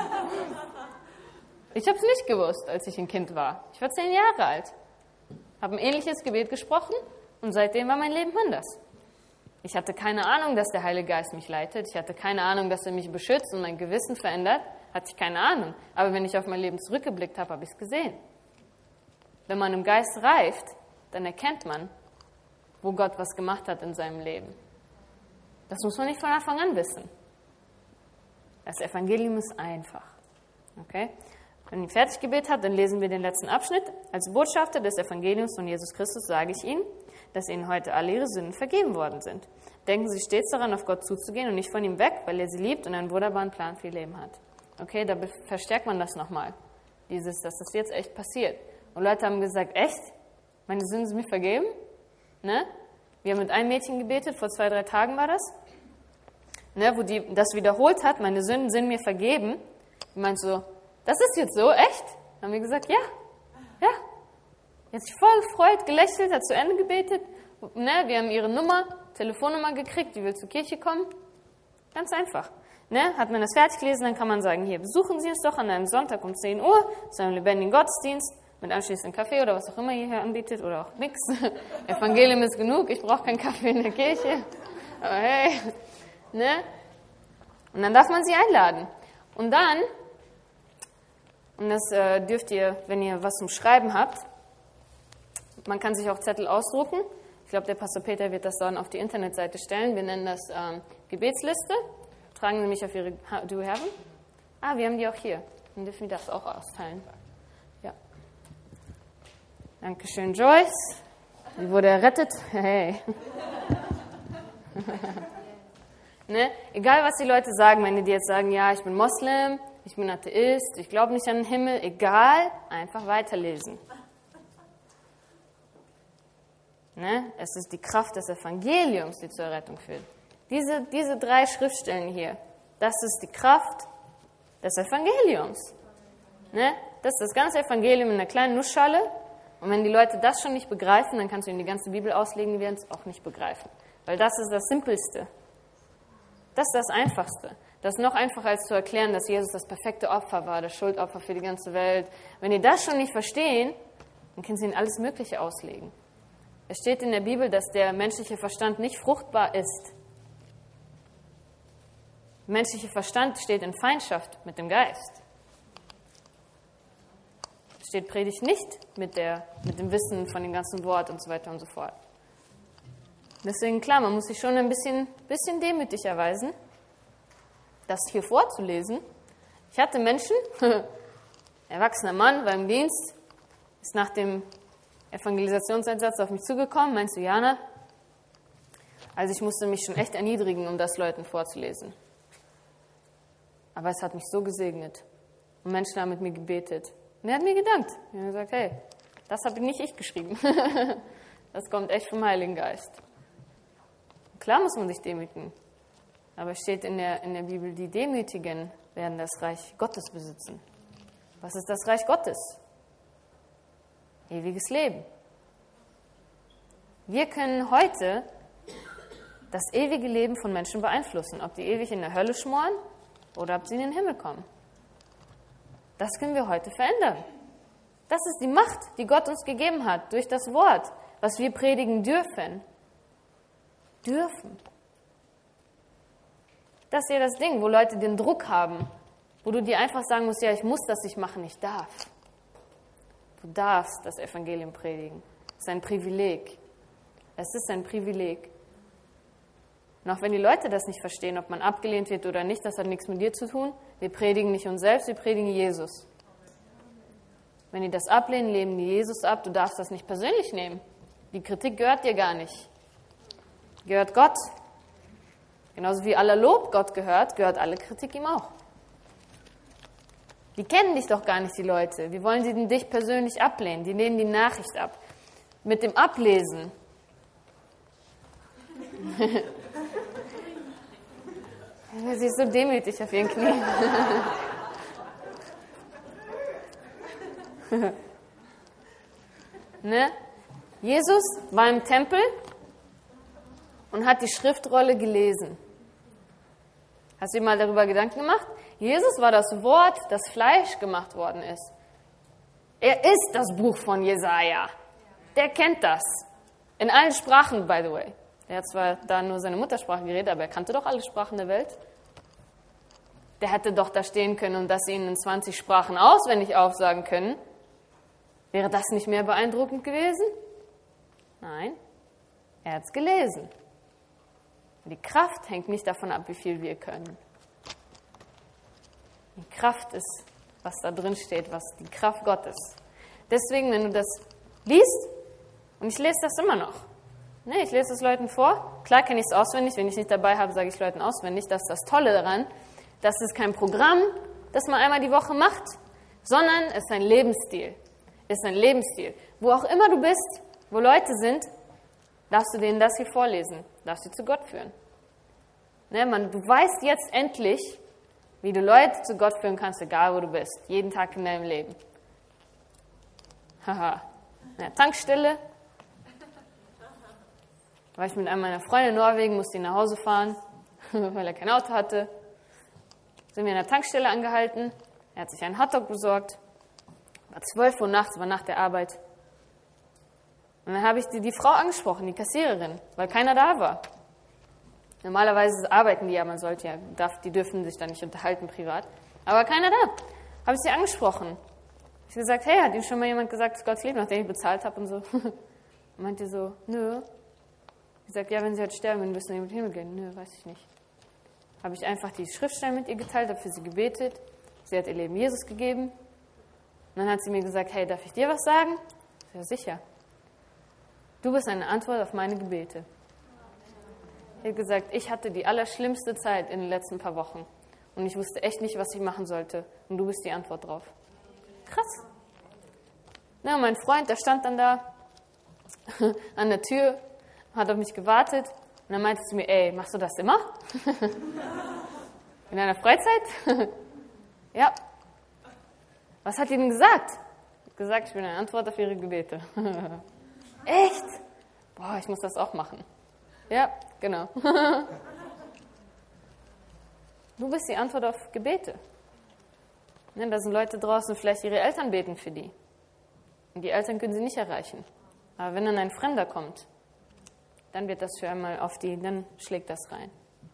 Ich habe es nicht gewusst, als ich ein Kind war. Ich war zehn Jahre alt, habe ein ähnliches Gebet gesprochen und seitdem war mein Leben anders. Ich hatte keine Ahnung, dass der Heilige Geist mich leitet. Ich hatte keine Ahnung, dass er mich beschützt und mein Gewissen verändert. Hatte ich keine Ahnung. Aber wenn ich auf mein Leben zurückgeblickt habe, habe ich es gesehen. Wenn man im Geist reift, dann erkennt man, wo Gott was gemacht hat in seinem Leben. Das muss man nicht von Anfang an wissen. Das Evangelium ist einfach. Okay? Wenn ihr fertig gebetet habt, dann lesen wir den letzten Abschnitt. Als Botschafter des Evangeliums von Jesus Christus sage ich Ihnen, dass Ihnen heute alle Ihre Sünden vergeben worden sind. Denken Sie stets daran, auf Gott zuzugehen und nicht von ihm weg, weil er Sie liebt und einen wunderbaren Plan für Ihr Leben hat. Okay, da verstärkt man das nochmal. Dieses, dass das jetzt echt passiert. Und Leute haben gesagt, echt? Meine Sünden sind mir vergeben? Ne? Wir haben mit einem Mädchen gebetet, vor zwei, drei Tagen war das, ne, wo die das wiederholt hat, meine Sünden sind mir vergeben. Die meint so, das ist jetzt so, echt? Dann haben wir gesagt, ja, ja. Die hat sich voll gefreut, gelächelt, hat zu Ende gebetet. Ne, wir haben ihre Nummer, Telefonnummer gekriegt, die will zur Kirche kommen. Ganz einfach. Ne, hat man das fertig gelesen, dann kann man sagen, hier, besuchen Sie uns doch an einem Sonntag um zehn Uhr zu einem lebendigen Gottesdienst mit anschließendem Kaffee oder was auch immer ihr hier anbietet oder auch nichts. Evangelium ist genug, ich brauche keinen Kaffee in der Kirche. Aber hey, ne? Und dann darf man sie einladen. Und dann, und das äh, dürft ihr, wenn ihr was zum Schreiben habt, man kann sich auch Zettel ausdrucken. Ich glaube, der Pastor Peter wird das dann auf die Internetseite stellen. Wir nennen das ähm, Gebetsliste. Tragen Sie mich auf Ihre Do you have them? Ah, wir haben die auch hier. Dann dürfen wir das auch austeilen. Ja. Dankeschön, Joyce. Sie wurde errettet. Hey. Ne? Egal, was die Leute sagen, wenn die jetzt sagen, ja, ich bin Moslem, ich bin Atheist, ich glaube nicht an den Himmel, egal, einfach weiterlesen. Ne? Es ist die Kraft des Evangeliums, die zur Errettung führt. Diese, diese drei Schriftstellen hier, das ist die Kraft des Evangeliums. Ne? Das ist das ganze Evangelium in einer kleinen Nussschale. Und wenn die Leute das schon nicht begreifen, dann kannst du ihnen die ganze Bibel auslegen, die werden es auch nicht begreifen. Weil das ist das Simpelste. Das ist das Einfachste. Das ist noch einfacher als zu erklären, dass Jesus das perfekte Opfer war, das Schuldopfer für die ganze Welt. Wenn die das schon nicht verstehen, dann können sie ihnen alles Mögliche auslegen. Es steht in der Bibel, dass der menschliche Verstand nicht fruchtbar ist. Der menschliche Verstand steht in Feindschaft mit dem Geist. Es steht Predigt nicht mit, der, mit dem Wissen von dem ganzen Wort und so weiter und so fort. Deswegen, klar, man muss sich schon ein bisschen, bisschen demütig erweisen, das hier vorzulesen. Ich hatte Menschen, erwachsener Mann war im Dienst, ist nach dem Evangelisationseinsatz auf mich zugekommen, meinst du, Jana? Also ich musste mich schon echt erniedrigen, um das Leuten vorzulesen. Aber es hat mich so gesegnet. Und Menschen haben mit mir gebetet. Und er hat mir gedankt. Er hat gesagt, hey, das habe nicht ich geschrieben. Das kommt echt vom Heiligen Geist. Klar muss man sich demütigen. Aber es steht in der, in der Bibel, die Demütigen werden das Reich Gottes besitzen. Was ist das Reich Gottes? Ewiges Leben. Wir können heute das ewige Leben von Menschen beeinflussen, ob die ewig in der Hölle schmoren oder ob sie in den Himmel kommen. Das können wir heute verändern. Das ist die Macht, die Gott uns gegeben hat, durch das Wort, was wir predigen dürfen. Dürfen. Das ist ja das Ding, wo Leute den Druck haben, wo du dir einfach sagen musst, ja, ich muss das nicht machen, ich darf. Du darfst das Evangelium predigen. Es ist ein Privileg. Es ist ein Privileg. Und auch wenn die Leute das nicht verstehen, ob man abgelehnt wird oder nicht, das hat nichts mit dir zu tun. Wir predigen nicht uns selbst, wir predigen Jesus. Wenn die das ablehnen, lehnen die Jesus ab. Du darfst das nicht persönlich nehmen. Die Kritik gehört dir gar nicht. Gehört Gott. Genauso wie aller Lob Gott gehört, gehört alle Kritik ihm auch. Die kennen dich doch gar nicht, die Leute. Wie wollen sie dich persönlich ablehnen? Die lehnen die Nachricht ab. Mit dem Ablesen. Sie ist so demütig auf ihren Knien. Ne? Jesus war im Tempel und hat die Schriftrolle gelesen. Hast du dir mal darüber Gedanken gemacht? Jesus war das Wort, das Fleisch gemacht worden ist. Er ist das Buch von Jesaja. Der kennt das. In allen Sprachen, by the way. Er hat zwar da nur seine Muttersprache geredet, aber er kannte doch alle Sprachen der Welt. Der hätte doch da stehen können und das ihnen in zwanzig Sprachen auswendig aufsagen können. Wäre das nicht mehr beeindruckend gewesen? Nein, er hat es gelesen. Die Kraft hängt nicht davon ab, wie viel wir können. Die Kraft ist, was da drin steht, was die Kraft Gottes. Deswegen, wenn du das liest, und ich lese das immer noch, ne, ich lese es Leuten vor, klar kenne ich es auswendig, wenn ich nicht dabei habe, sage ich es Leuten auswendig, das ist das Tolle daran, das ist kein Programm, das man einmal die Woche macht, sondern es ist ein Lebensstil. Es ist ein Lebensstil. Wo auch immer du bist, wo Leute sind, darfst du denen das hier vorlesen, darfst sie zu Gott führen. Ne, man, du weißt jetzt endlich, wie du Leute zu Gott führen kannst, egal wo du bist, jeden Tag in deinem Leben. Haha. Ja, Tankstelle. War ich mit einem meiner Freunde in Norwegen, musste ihn nach Hause fahren, weil er kein Auto hatte. Sind wir in der Tankstelle angehalten. Er hat sich einen Hotdog besorgt. War zwölf Uhr nachts, war nach der Arbeit. Und dann habe ich die, die Frau angesprochen, die Kassiererin, weil keiner da war. Normalerweise arbeiten die ja, man sollte ja, darf, die dürfen sich da nicht unterhalten privat. Aber keiner da. Habe ich sie angesprochen. Ich habe gesagt, hey, hat Ihnen schon mal jemand gesagt, dass Gott liebt, nachdem ich bezahlt habe und so? Und meinte so, nö. Ich sagte, ja, wenn Sie heute sterben, dann müssen Sie in den Himmel gehen. Nö, weiß ich nicht. Habe ich einfach die Schriftstellen mit ihr geteilt, habe für sie gebetet. Sie hat ihr Leben Jesus gegeben. Und dann hat sie mir gesagt, hey, darf ich dir was sagen? Ja, sicher. Du bist eine Antwort auf meine Gebete. Ich habe gesagt, ich hatte die allerschlimmste Zeit in den letzten paar Wochen. Und ich wusste echt nicht, was ich machen sollte. Und du bist die Antwort drauf. Krass. Na, mein Freund, der stand dann da an der Tür, hat auf mich gewartet. Und dann meinte sie mir, ey, machst du das immer? In deiner Freizeit? Ja. Was hat die denn gesagt? gesagt, ich bin eine Antwort auf ihre Gebete. Echt? Boah, ich muss das auch machen. Ja, genau. Du bist die Antwort auf Gebete. Ne, da sind Leute draußen, vielleicht ihre Eltern beten für die. Und die Eltern können sie nicht erreichen. Aber wenn dann ein Fremder kommt, dann wird das für einmal auf die, dann schlägt das rein.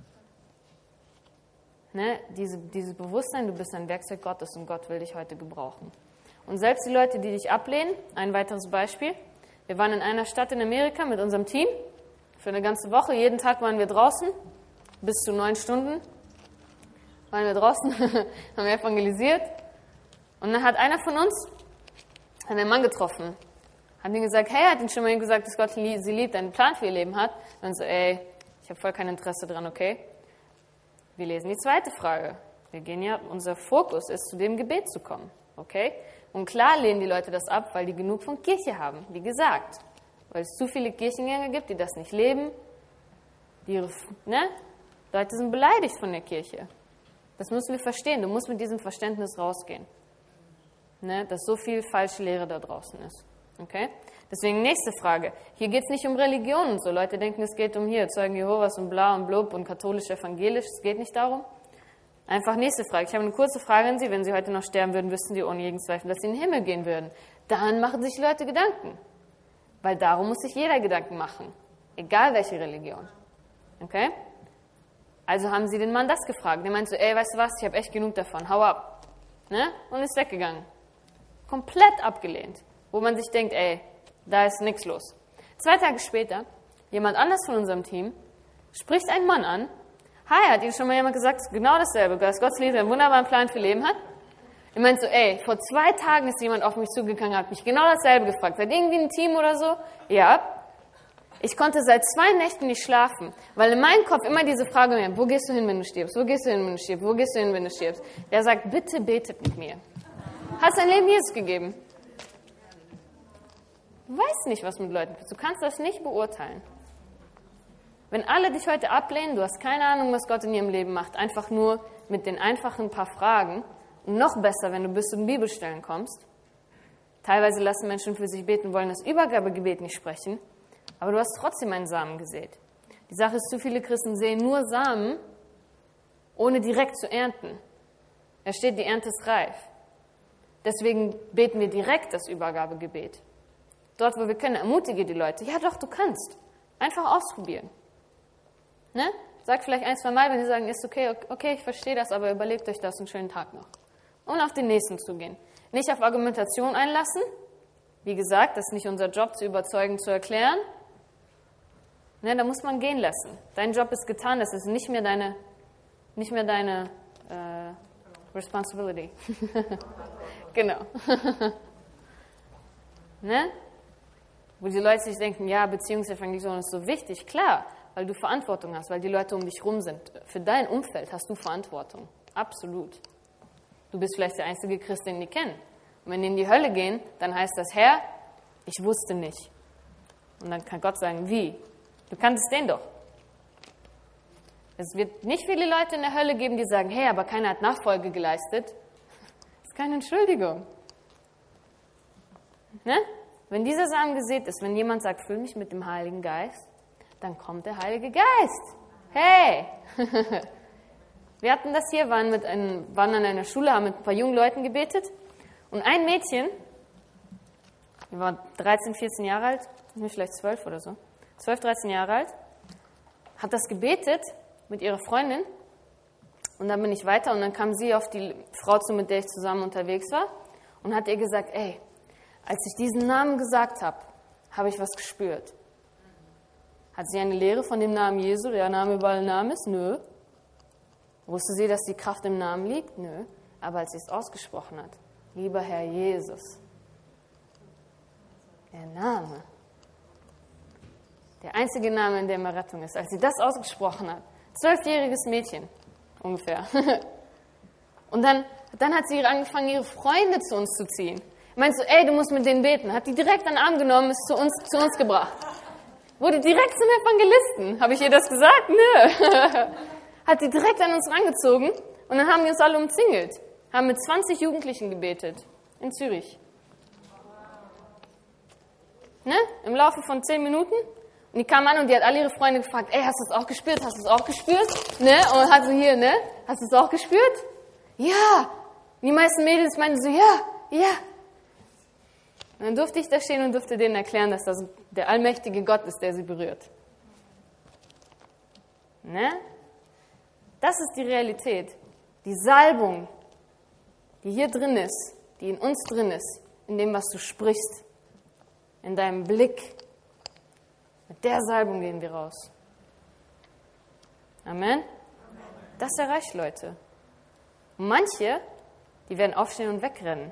Ne, diese, dieses Bewusstsein, du bist ein Werkzeug Gottes und Gott will dich heute gebrauchen. Und selbst die Leute, die dich ablehnen, ein weiteres Beispiel. Wir waren in einer Stadt in Amerika mit unserem Team für eine ganze Woche. Jeden Tag waren wir draußen, bis zu neun Stunden waren wir draußen, haben evangelisiert. Und dann hat einer von uns einen Mann getroffen. Hat ihm gesagt, hey, hat ihm schon mal gesagt, dass Gott sie liebt, einen Plan für ihr Leben hat. Und dann so, ey, ich habe voll kein Interesse dran, okay? Wir lesen die zweite Frage. Wir gehen ja, unser Fokus ist, zu dem Gebet zu kommen, okay? Und klar lehnen die Leute das ab, weil die genug von Kirche haben, wie gesagt. Weil es zu viele Kirchengänger gibt, die das nicht leben. Die, ne? Leute sind beleidigt von der Kirche. Das müssen wir verstehen. Du musst mit diesem Verständnis rausgehen. Ne? Dass so viel falsche Lehre da draußen ist. Okay? Deswegen nächste Frage. Hier geht es nicht um Religion und so. Leute denken, es geht um hier, Zeugen Jehovas und bla und blub und katholisch, evangelisch. Es geht nicht darum. Einfach nächste Frage. Ich habe eine kurze Frage an Sie. Wenn Sie heute noch sterben würden, wüssten Sie ohne jeden Zweifel, dass Sie in den Himmel gehen würden. Dann machen sich die Leute Gedanken. Weil darum muss sich jeder Gedanken machen. Egal welche Religion. Okay? Also haben sie den Mann das gefragt. Der meinte so, ey, weißt du was, ich habe echt genug davon, hau ab. Ne? Und ist weggegangen. Komplett abgelehnt. Wo man sich denkt, ey, da ist nichts los. Zwei Tage später, jemand anders von unserem Team spricht einen Mann an. Hi, hat Ihnen schon mal jemand gesagt, genau dasselbe, dass Gottes Liebe einen wunderbaren Plan für Leben hat? Ich meinte so, ey, vor zwei Tagen ist jemand auf mich zugegangen, hat mich genau dasselbe gefragt. Seid ihr irgendwie ein Team oder so? Ja. Ich konnte seit zwei Nächten nicht schlafen, weil in meinem Kopf immer diese Frage mehr, wo gehst du hin, wenn du stirbst? Wo gehst du hin, wenn du stirbst? Wo gehst du hin, wenn du stirbst? Der sagt, bitte betet mit mir. Hast dein Leben Jesus gegeben? Du weißt nicht, was mit Leuten passiert. Du kannst das nicht beurteilen. Wenn alle dich heute ablehnen, du hast keine Ahnung, was Gott in ihrem Leben macht, einfach nur mit den einfachen paar Fragen, und noch besser, wenn du bis zu den Bibelstellen kommst. Teilweise lassen Menschen für sich beten, wollen das Übergabegebet nicht sprechen, aber du hast trotzdem einen Samen gesät. Die Sache ist, zu viele Christen sehen nur Samen, ohne direkt zu ernten. Da steht, die Ernte ist reif. Deswegen beten wir direkt das Übergabegebet. Dort, wo wir können, ermutige die Leute. Ja doch, du kannst. Einfach ausprobieren. Ne? Sag vielleicht ein, zwei Mal, wenn sie sagen, ist okay, okay, ich verstehe das, aber überlegt euch das, einen schönen Tag noch. Und auf den nächsten zugehen. Nicht auf Argumentation einlassen. Wie gesagt, das ist nicht unser Job, zu überzeugen, zu erklären. Ne, da muss man gehen lassen. Dein Job ist getan, das ist nicht mehr deine, nicht mehr deine äh, Responsibility. Genau. Ne? Wo die Leute sich denken, ja, Beziehungsevangelium ist so wichtig. Klar, weil du Verantwortung hast, weil die Leute um dich rum sind. Für dein Umfeld hast du Verantwortung. Absolut. Du bist vielleicht der einzige Christ, den die kennen. Und wenn die in die Hölle gehen, dann heißt das, Herr, ich wusste nicht. Und dann kann Gott sagen, wie? Du kanntest den doch. Es wird nicht viele Leute in der Hölle geben, die sagen, hey, aber keiner hat Nachfolge geleistet. Das ist keine Entschuldigung. Ne? Wenn dieser Samen gesät ist, wenn jemand sagt, füll mich mit dem Heiligen Geist, dann kommt der Heilige Geist. Hey! Wir hatten das hier, waren, mit einem, waren an einer Schule, haben mit ein paar jungen Leuten gebetet. Und ein Mädchen, die war dreizehn, vierzehn Jahre alt, vielleicht zwölf oder so, zwölf, dreizehn Jahre alt, hat das gebetet mit ihrer Freundin. Und dann bin ich weiter und dann kam sie auf die Frau zu, mit der ich zusammen unterwegs war und hat ihr gesagt, ey, als ich diesen Namen gesagt habe, habe ich was gespürt. Hat sie eine Lehre von dem Namen Jesu, der Name über allen Namen ist? Nö. Wusste sie, dass die Kraft im Namen liegt? Nö. Aber als sie es ausgesprochen hat, lieber Herr Jesus, der Name, der einzige Name, in dem Errettung ist, als sie das ausgesprochen hat, zwölfjähriges Mädchen ungefähr. Und dann, dann hat sie angefangen, ihre Freunde zu uns zu ziehen. Meinst du, ey, du musst mit denen beten? Hat die direkt an den Arm genommen, ist zu uns, zu uns gebracht. Wurde direkt zum Evangelisten. Habe ich ihr das gesagt? Nö. Hat die direkt an uns rangezogen und dann haben wir uns alle umzingelt. Haben mit zwanzig Jugendlichen gebetet in Zürich. ne? Im Laufe von zehn Minuten. Und die kam an und die hat alle ihre Freunde gefragt, ey, hast du es auch gespürt? Hast du es auch gespürt? Ne? Und hat so hier, ne? Hast du es auch gespürt? Ja. Und die meisten Mädels meinten so, ja, ja. Und dann durfte ich da stehen und durfte denen erklären, dass das der allmächtige Gott ist, der sie berührt. Ne? Das ist die Realität. Die Salbung, die hier drin ist, die in uns drin ist, in dem, was du sprichst, in deinem Blick. Mit der Salbung gehen wir raus. Amen? Das erreicht Leute. Und manche, die werden aufstehen und wegrennen.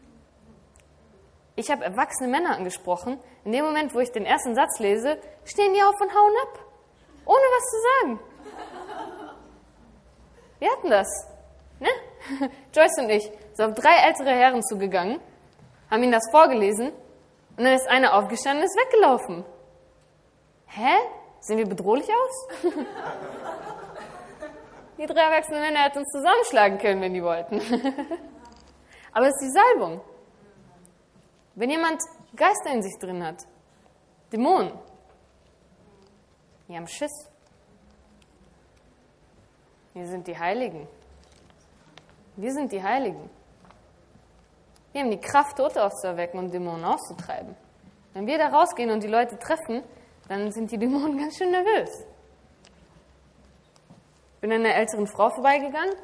Ich habe erwachsene Männer angesprochen. In dem Moment, wo ich den ersten Satz lese, stehen die auf und hauen ab. Ohne was zu sagen. Wir hatten das. Ne? Joyce und ich sind auf drei ältere Herren zugegangen, haben ihnen das vorgelesen und dann ist einer aufgestanden und ist weggelaufen. Hä? Sehen wir bedrohlich aus? Die drei erwachsenen Männer hätten uns zusammenschlagen können, wenn die wollten. Aber es ist die Salbung. Wenn jemand Geister in sich drin hat, Dämonen, die haben Schiss. Wir sind die Heiligen. Wir sind die Heiligen. Wir haben die Kraft, Tote aufzuerwecken und Dämonen auszutreiben. Wenn wir da rausgehen und die Leute treffen, dann sind die Dämonen ganz schön nervös. Ich bin an einer älteren Frau vorbeigegangen.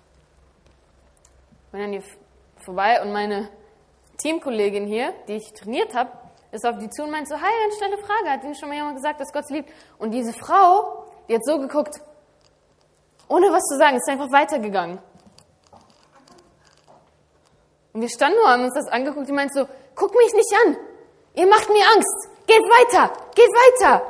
Bin an ihr vorbei und meine Teamkollegin hier, die ich trainiert habe, ist auf die zu und meint so, hi, eine schnelle Frage, hat Ihnen schon mal jemand gesagt, dass Gott sie liebt? Und diese Frau, die hat so geguckt, ohne was zu sagen, ist einfach weitergegangen. Und wir standen nur, haben uns das angeguckt, die meint so, guck mich nicht an, ihr macht mir Angst, geht weiter, geht weiter.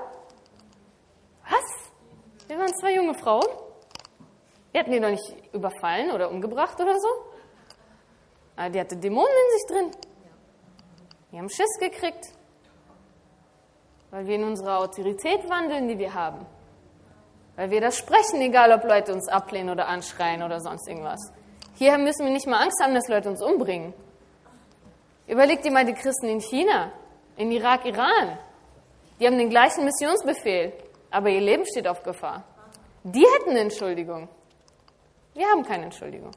Was? Wir waren zwei junge Frauen. Wir hatten die doch nicht überfallen oder umgebracht oder so. Aber die hatte Dämonen in sich drin. Die haben Schiss gekriegt, weil wir in unserer Autorität wandeln, die wir haben. Weil wir das sprechen, egal ob Leute uns ablehnen oder anschreien oder sonst irgendwas. Hier müssen wir nicht mal Angst haben, dass Leute uns umbringen. Überleg dir mal die Christen in China, in Irak, Iran. Die haben den gleichen Missionsbefehl, aber ihr Leben steht auf Gefahr. Die hätten eine Entschuldigung. Wir haben keine Entschuldigung.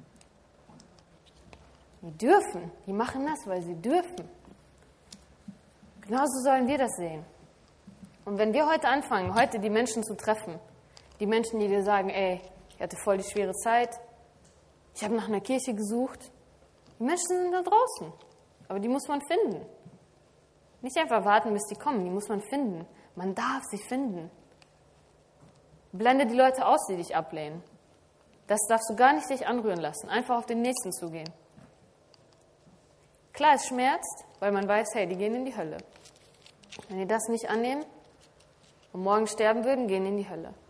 Die dürfen, die machen das, weil sie dürfen. Genauso sollen wir das sehen. Und wenn wir heute anfangen, heute die Menschen zu treffen, die Menschen, die dir sagen, ey, ich hatte voll die schwere Zeit, ich habe nach einer Kirche gesucht, die Menschen sind da draußen, aber die muss man finden. Nicht einfach warten, bis die kommen, die muss man finden. Man darf sie finden. Blende die Leute aus, die dich ablehnen. Das darfst du gar nicht dich anrühren lassen, einfach auf den Nächsten zugehen. Klar, es schmerzt, weil man weiß, hey, die gehen in die Hölle. Wenn die das nicht annehmen und morgen sterben würden, gehen die in die Hölle.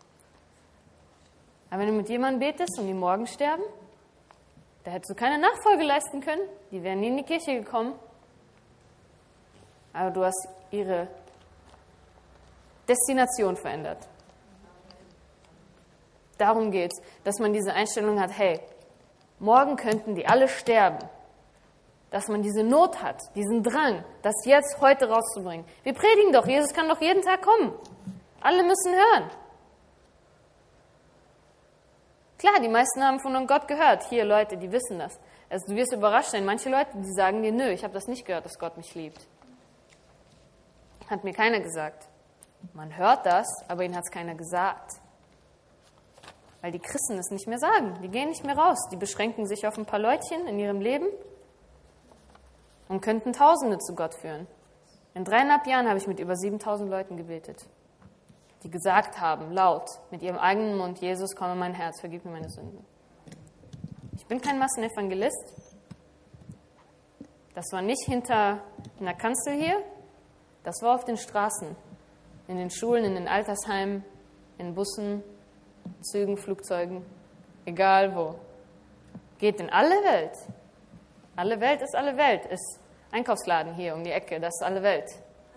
Aber wenn du mit jemandem betest und die morgen sterben, da hättest du keine Nachfolge leisten können. Die wären nie in die Kirche gekommen. Aber du hast ihre Destination verändert. Darum geht es, dass man diese Einstellung hat, hey, morgen könnten die alle sterben. Dass man diese Not hat, diesen Drang, das jetzt heute rauszubringen. Wir predigen doch, Jesus kann doch jeden Tag kommen. Alle müssen hören. Klar, die meisten haben von Gott gehört. Hier, Leute, die wissen das. Also du wirst überrascht sein. Manche Leute, die sagen dir, nö, ich habe das nicht gehört, dass Gott mich liebt. Hat mir keiner gesagt. Man hört das, aber ihnen hat es keiner gesagt. Weil die Christen es nicht mehr sagen. Die gehen nicht mehr raus. Die beschränken sich auf ein paar Leutchen in ihrem Leben und könnten Tausende zu Gott führen. In dreieinhalb Jahren habe ich mit über siebentausend Leuten gebetet, die gesagt haben, laut, mit ihrem eigenen Mund, Jesus, komm in mein Herz, vergib mir meine Sünden. Ich bin kein Massenevangelist. Das war nicht hinter einer Kanzel hier, das war auf den Straßen, in den Schulen, in den Altersheimen, in Bussen, Zügen, Flugzeugen, egal wo. Geht in alle Welt. Alle Welt ist alle Welt, ist Einkaufsladen hier um die Ecke, das ist alle Welt.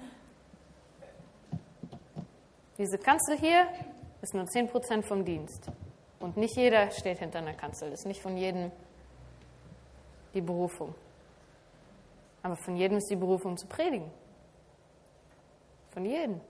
Diese Kanzel hier ist nur zehn Prozent vom Dienst. Und nicht jeder steht hinter einer Kanzel. Das ist nicht von jedem die Berufung. Aber von jedem ist die Berufung zu predigen. von jedem.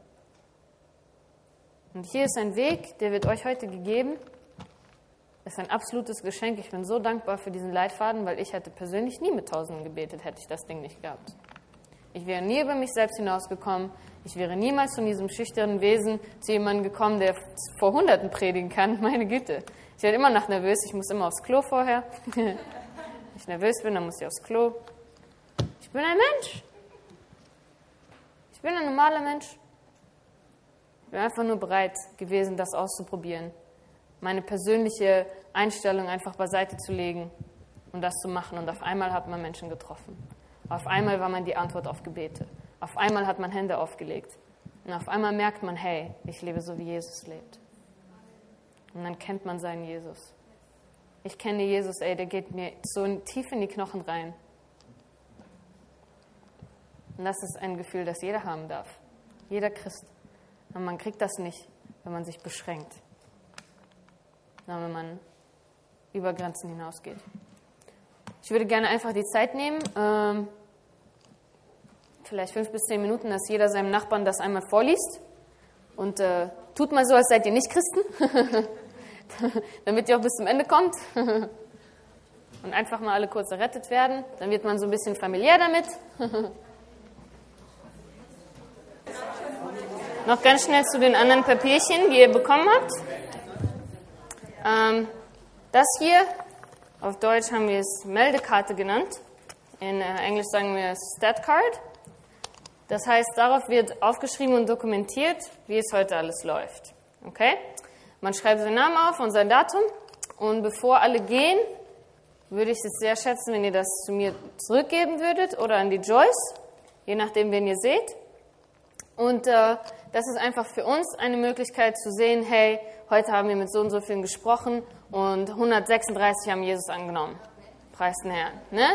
Und hier ist ein Weg, der wird euch heute gegeben. Das ist ein absolutes Geschenk. Ich bin so dankbar für diesen Leitfaden, weil ich hätte persönlich nie mit Tausenden gebetet, hätte ich das Ding nicht gehabt. Ich wäre nie über mich selbst hinausgekommen. Ich wäre niemals von diesem schüchternen Wesen zu jemandem gekommen, der vor Hunderten predigen kann. Meine Güte. Ich werde immer noch nervös. Ich muss immer aufs Klo vorher. Wenn ich nervös bin, dann muss ich aufs Klo. Ich bin ein Mensch. Ich bin ein normaler Mensch. Ich bin einfach nur bereit gewesen, das auszuprobieren. Meine persönliche Einstellung einfach beiseite zu legen und das zu machen. Und auf einmal hat man Menschen getroffen. Auf einmal war man die Antwort auf Gebete. Auf einmal hat man Hände aufgelegt. Und auf einmal merkt man, hey, ich lebe so, wie Jesus lebt. Und dann kennt man seinen Jesus. Ich kenne Jesus, ey, der geht mir so tief in die Knochen rein. Und das ist ein Gefühl, das jeder haben darf. Jeder Christ. Und man kriegt das nicht, wenn man sich beschränkt. Sondern wenn man über Grenzen hinausgeht. Ich würde gerne einfach die Zeit nehmen, ähm, vielleicht fünf bis zehn Minuten, dass jeder seinem Nachbarn das einmal vorliest. Und äh, tut mal so, als seid ihr nicht Christen, damit ihr auch bis zum Ende kommt. Und einfach mal alle kurz errettet werden. Dann wird man so ein bisschen familiär damit. Noch ganz schnell zu den anderen Papierchen, die ihr bekommen habt. Ähm, das hier, auf Deutsch haben wir es Meldekarte genannt. In äh, Englisch sagen wir es Stat Card. Das heißt, darauf wird aufgeschrieben und dokumentiert, wie es heute alles läuft. Okay? Man schreibt seinen Namen auf und sein Datum. Und bevor alle gehen, würde ich es sehr schätzen, wenn ihr das zu mir zurückgeben würdet oder an die Joyce, je nachdem, wen ihr seht. Und äh, das ist einfach für uns eine Möglichkeit zu sehen, hey, heute haben wir mit so und so vielen gesprochen und hundertsechsunddreißig haben Jesus angenommen. Preis den Herrn. Ne?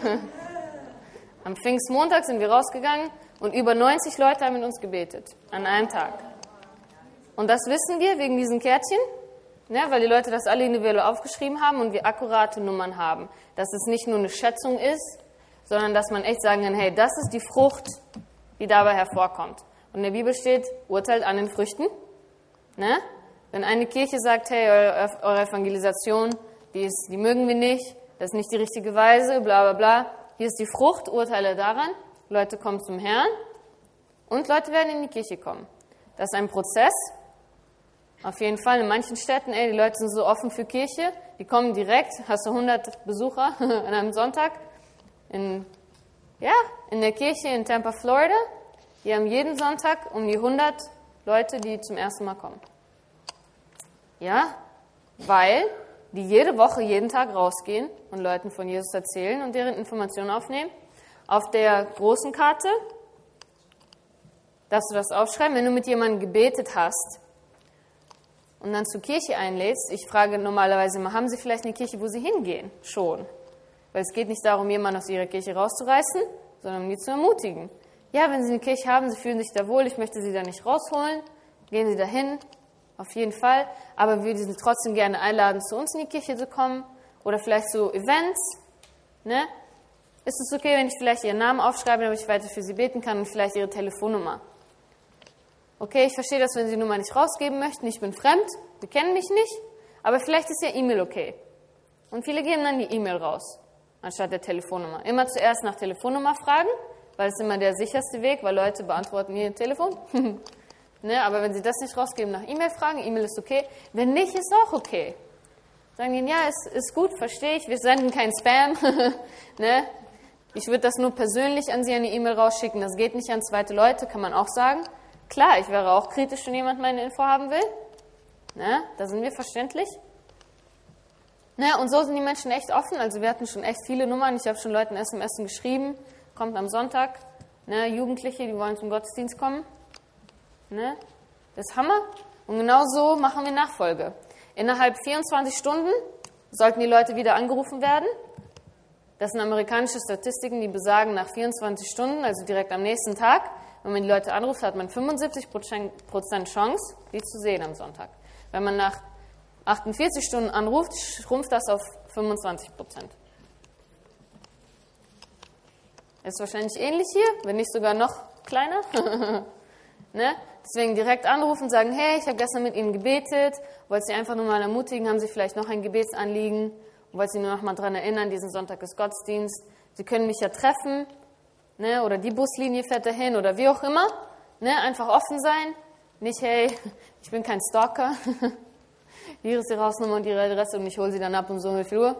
Am Pfingstmontag sind wir rausgegangen und über neunzig Leute haben mit uns gebetet, an einem Tag. Und das wissen wir wegen diesen Kärtchen, ne, weil die Leute das alle individuell aufgeschrieben haben und wir akkurate Nummern haben. Dass es nicht nur eine Schätzung ist, sondern dass man echt sagen kann, hey, das ist die Frucht, die dabei hervorkommt. Und in der Bibel steht, urteilt an den Früchten. Ne? Wenn eine Kirche sagt, hey, eure Evangelisation, die, ist, die mögen wir nicht, das ist nicht die richtige Weise, bla bla bla. Hier ist die Frucht, urteile daran. Leute kommen zum Herrn und Leute werden in die Kirche kommen. Das ist ein Prozess. Auf jeden Fall in manchen Städten, ey, die Leute sind so offen für Kirche, die kommen direkt, hast du hundert Besucher an einem Sonntag in, ja, in der Kirche in Tampa, Florida. Die haben jeden Sonntag um die hundert Leute, die zum ersten Mal kommen. Ja, weil die jede Woche, jeden Tag rausgehen und Leuten von Jesus erzählen und deren Informationen aufnehmen. Auf der großen Karte darfst du das aufschreiben, wenn du mit jemandem gebetet hast und dann zur Kirche einlädst. Ich frage normalerweise immer, haben Sie vielleicht eine Kirche, wo Sie hingehen? Schon. Weil es geht nicht darum, jemanden aus Ihrer Kirche rauszureißen, sondern um die zu ermutigen. Ja, wenn Sie eine Kirche haben, Sie fühlen sich da wohl, ich möchte Sie da nicht rausholen, gehen Sie dahin, auf jeden Fall. Aber wir würden Sie trotzdem gerne einladen, zu uns in die Kirche zu kommen oder vielleicht so Events. Ne? Ist es okay, wenn ich vielleicht Ihren Namen aufschreibe, damit ich weiter für Sie beten kann und vielleicht Ihre Telefonnummer? Okay, ich verstehe das, wenn Sie die Nummer nicht rausgeben möchten. Ich bin fremd, Sie kennen mich nicht, aber vielleicht ist Ihr E-Mail okay. Und viele geben dann die E-Mail raus, anstatt der Telefonnummer. Immer zuerst nach Telefonnummer fragen, weil es immer der sicherste Weg, weil Leute beantworten ihr Telefon. Ne, aber wenn sie das nicht rausgeben, nach E-Mail fragen, E-Mail ist okay. Wenn nicht, ist auch okay. Sagen ihnen, ja, ist, ist gut, verstehe ich, wir senden keinen Spam. Ne? Ich würde das nur persönlich an sie eine E-Mail rausschicken, das geht nicht an zweite Leute, kann man auch sagen. Klar, ich wäre auch kritisch, wenn jemand meine Info haben will. Ne? Da sind wir verständlich. Ne? Und so sind die Menschen echt offen, also wir hatten schon echt viele Nummern, ich habe schon Leuten S M S geschrieben, kommt am Sonntag, ne? Jugendliche, die wollen zum Gottesdienst kommen. Ne? Das ist Hammer. Und genau so machen wir Nachfolge. Innerhalb vierundzwanzig Stunden sollten die Leute wieder angerufen werden. Das sind amerikanische Statistiken, die besagen, nach vierundzwanzig Stunden, also direkt am nächsten Tag, wenn man die Leute anruft, hat man fünfundsiebzig Prozent Chance, die zu sehen am Sonntag. Wenn man nach achtundvierzig Stunden anruft, schrumpft das auf fünfundzwanzig Prozent. Ist wahrscheinlich ähnlich hier, wenn nicht sogar noch kleiner. Ne? Deswegen direkt anrufen, sagen, hey, ich habe gestern mit Ihnen gebetet, wollte Sie einfach nur mal ermutigen, haben Sie vielleicht noch ein Gebetsanliegen, wollte Sie nur noch mal daran erinnern, diesen Sonntag ist Gottesdienst. Sie können mich ja treffen, ne? Oder die Buslinie fährt dahin oder wie auch immer. Ne? Einfach offen sein, nicht, hey, ich bin kein Stalker, hier ist Ihre Hausnummer und Ihre Adresse und ich hole Sie dann ab um so wie viel Uhr.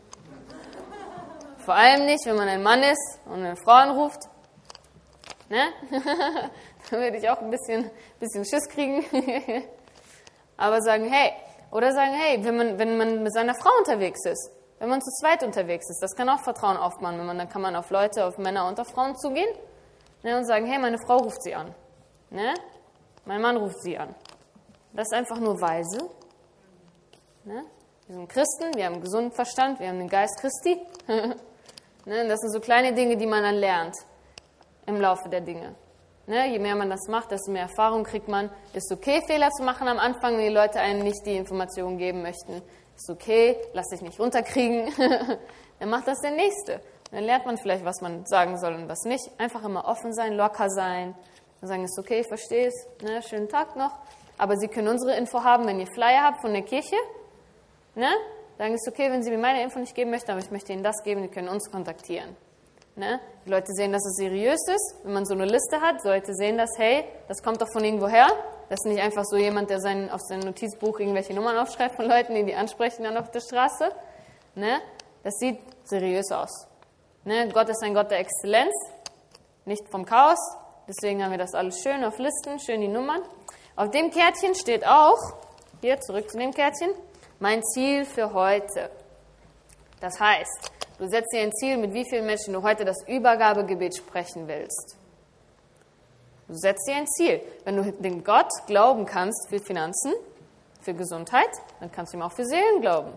Vor allem nicht, wenn man ein Mann ist und eine Frau anruft. Ne? Dann würde ich auch ein bisschen, bisschen Schiss kriegen. Aber sagen, hey, oder sagen, hey, wenn man, wenn man mit seiner Frau unterwegs ist, wenn man zu zweit unterwegs ist, das kann auch Vertrauen aufbauen. Wenn man, dann kann man auf Leute, auf Männer und auf Frauen zugehen, ne, und sagen, hey, meine Frau ruft sie an. Ne? Mein Mann ruft sie an. Das ist einfach nur weise. Ne? Wir sind Christen, wir haben einen gesunden Verstand, wir haben den Geist Christi. Ne? Das sind so kleine Dinge, die man dann lernt im Laufe der Dinge. Ne? Je mehr man das macht, desto mehr Erfahrung kriegt man. Ist okay, Fehler zu machen am Anfang, wenn die Leute einem nicht die Informationen geben möchten. Ist okay, lass dich nicht runterkriegen. Dann macht das der Nächste. Dann lernt man vielleicht, was man sagen soll und was nicht. Einfach immer offen sein, locker sein. Dann sagen, ist okay, ich verstehe es. Ne? Schönen Tag noch. Aber Sie können unsere Info haben, wenn ihr Flyer habt von der Kirche. Ne? Sagen, ist okay, wenn Sie mir meine Info nicht geben möchten, aber ich möchte Ihnen das geben, die können uns kontaktieren. Ne? Die Leute sehen, dass es seriös ist. Wenn man so eine Liste hat, die Leute sehen das, hey, das kommt doch von irgendwoher. Das ist nicht einfach so jemand, der sein, auf sein Notizbuch irgendwelche Nummern aufschreibt von Leuten, die die ansprechen dann auf der Straße. Ne? Das sieht seriös aus. Ne? Gott ist ein Gott der Exzellenz, nicht vom Chaos. Deswegen haben wir das alles schön auf Listen, schön die Nummern. Auf dem Kärtchen steht auch, hier zurück zu dem Kärtchen, mein Ziel für heute. Das heißt, du setzt dir ein Ziel, mit wie vielen Menschen du heute das Übergabegebet sprechen willst. Du setzt dir ein Ziel. Wenn du dem Gott glauben kannst für Finanzen, für Gesundheit, dann kannst du ihm auch für Seelen glauben.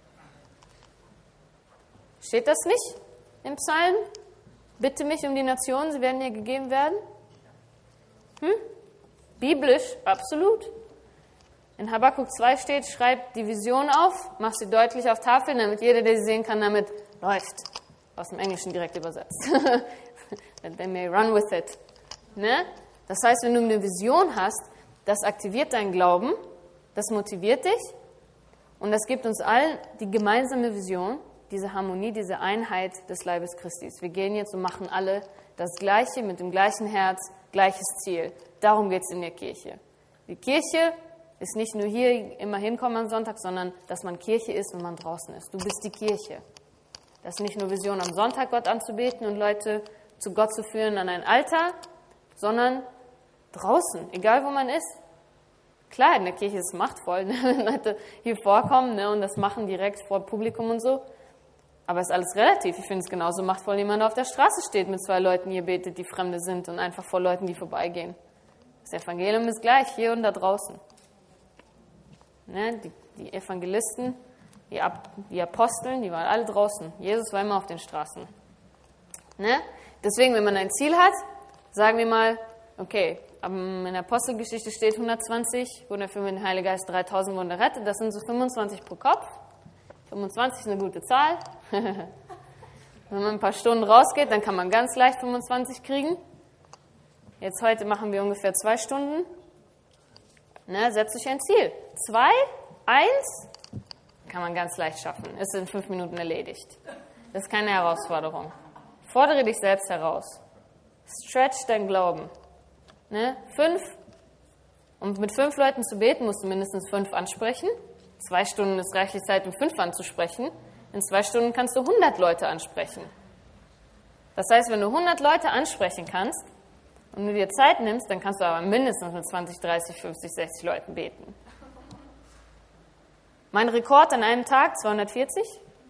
Steht das nicht im Psalm? Bitte mich um die Nationen, sie werden dir gegeben werden. Hm? Biblisch, absolut. In Habakkuk zwei steht, schreib die Vision auf, mach sie deutlich auf Tafeln, damit jeder, der sie sehen kann, damit läuft. Aus dem Englischen direkt übersetzt. That they may run with it. Ne? Das heißt, wenn du eine Vision hast, das aktiviert deinen Glauben, das motiviert dich und das gibt uns allen die gemeinsame Vision, diese Harmonie, diese Einheit des Leibes Christi. Wir gehen jetzt und machen alle das Gleiche mit dem gleichen Herz, gleiches Ziel. Darum geht es in der Kirche. Die Kirche ist nicht nur hier immer hinkommen am Sonntag, sondern dass man Kirche ist, wenn man draußen ist. Du bist die Kirche. Das ist nicht nur Vision, am Sonntag Gott anzubeten und Leute zu Gott zu führen an ein Altar, sondern draußen, egal wo man ist. Klar, in der Kirche ist es machtvoll, ne, wenn Leute hier vorkommen, ne, und das machen direkt vor Publikum und so. Aber es ist alles relativ. Ich finde es genauso machtvoll, wenn jemand auf der Straße steht mit zwei Leuten, hier betet, die Fremde sind und einfach vor Leuten, die vorbeigehen. Das Evangelium ist gleich, hier und da draußen. Ne, die, die Evangelisten, die, Ab, die Aposteln, die waren alle draußen. Jesus war immer auf den Straßen. Ne? Deswegen, wenn man ein Ziel hat, sagen wir mal, okay, in der Apostelgeschichte steht hundertzwanzig, wurden erfüllt mit dem Heiligen Geist, dreitausend wurden errettet, das sind so fünfundzwanzig pro Kopf. fünfundzwanzig ist eine gute Zahl. Wenn man ein paar Stunden rausgeht, dann kann man ganz leicht fünfundzwanzig kriegen. Jetzt heute machen wir ungefähr zwei Stunden. Ne, setzt euch ein Ziel. Zwei, eins, kann man ganz leicht schaffen. Ist in fünf Minuten erledigt. Das ist keine Herausforderung. Fordere dich selbst heraus. Stretch dein Glauben. Ne? Fünf. Um mit fünf Leuten zu beten, musst du mindestens fünf ansprechen. Zwei Stunden ist reichlich Zeit, um fünf anzusprechen. In zwei Stunden kannst du hundert Leute ansprechen. Das heißt, wenn du hundert Leute ansprechen kannst und du dir Zeit nimmst, dann kannst du aber mindestens mit zwanzig, dreißig, fünfzig, sechzig Leuten beten. Mein Rekord an einem Tag, zweihundertvierzig.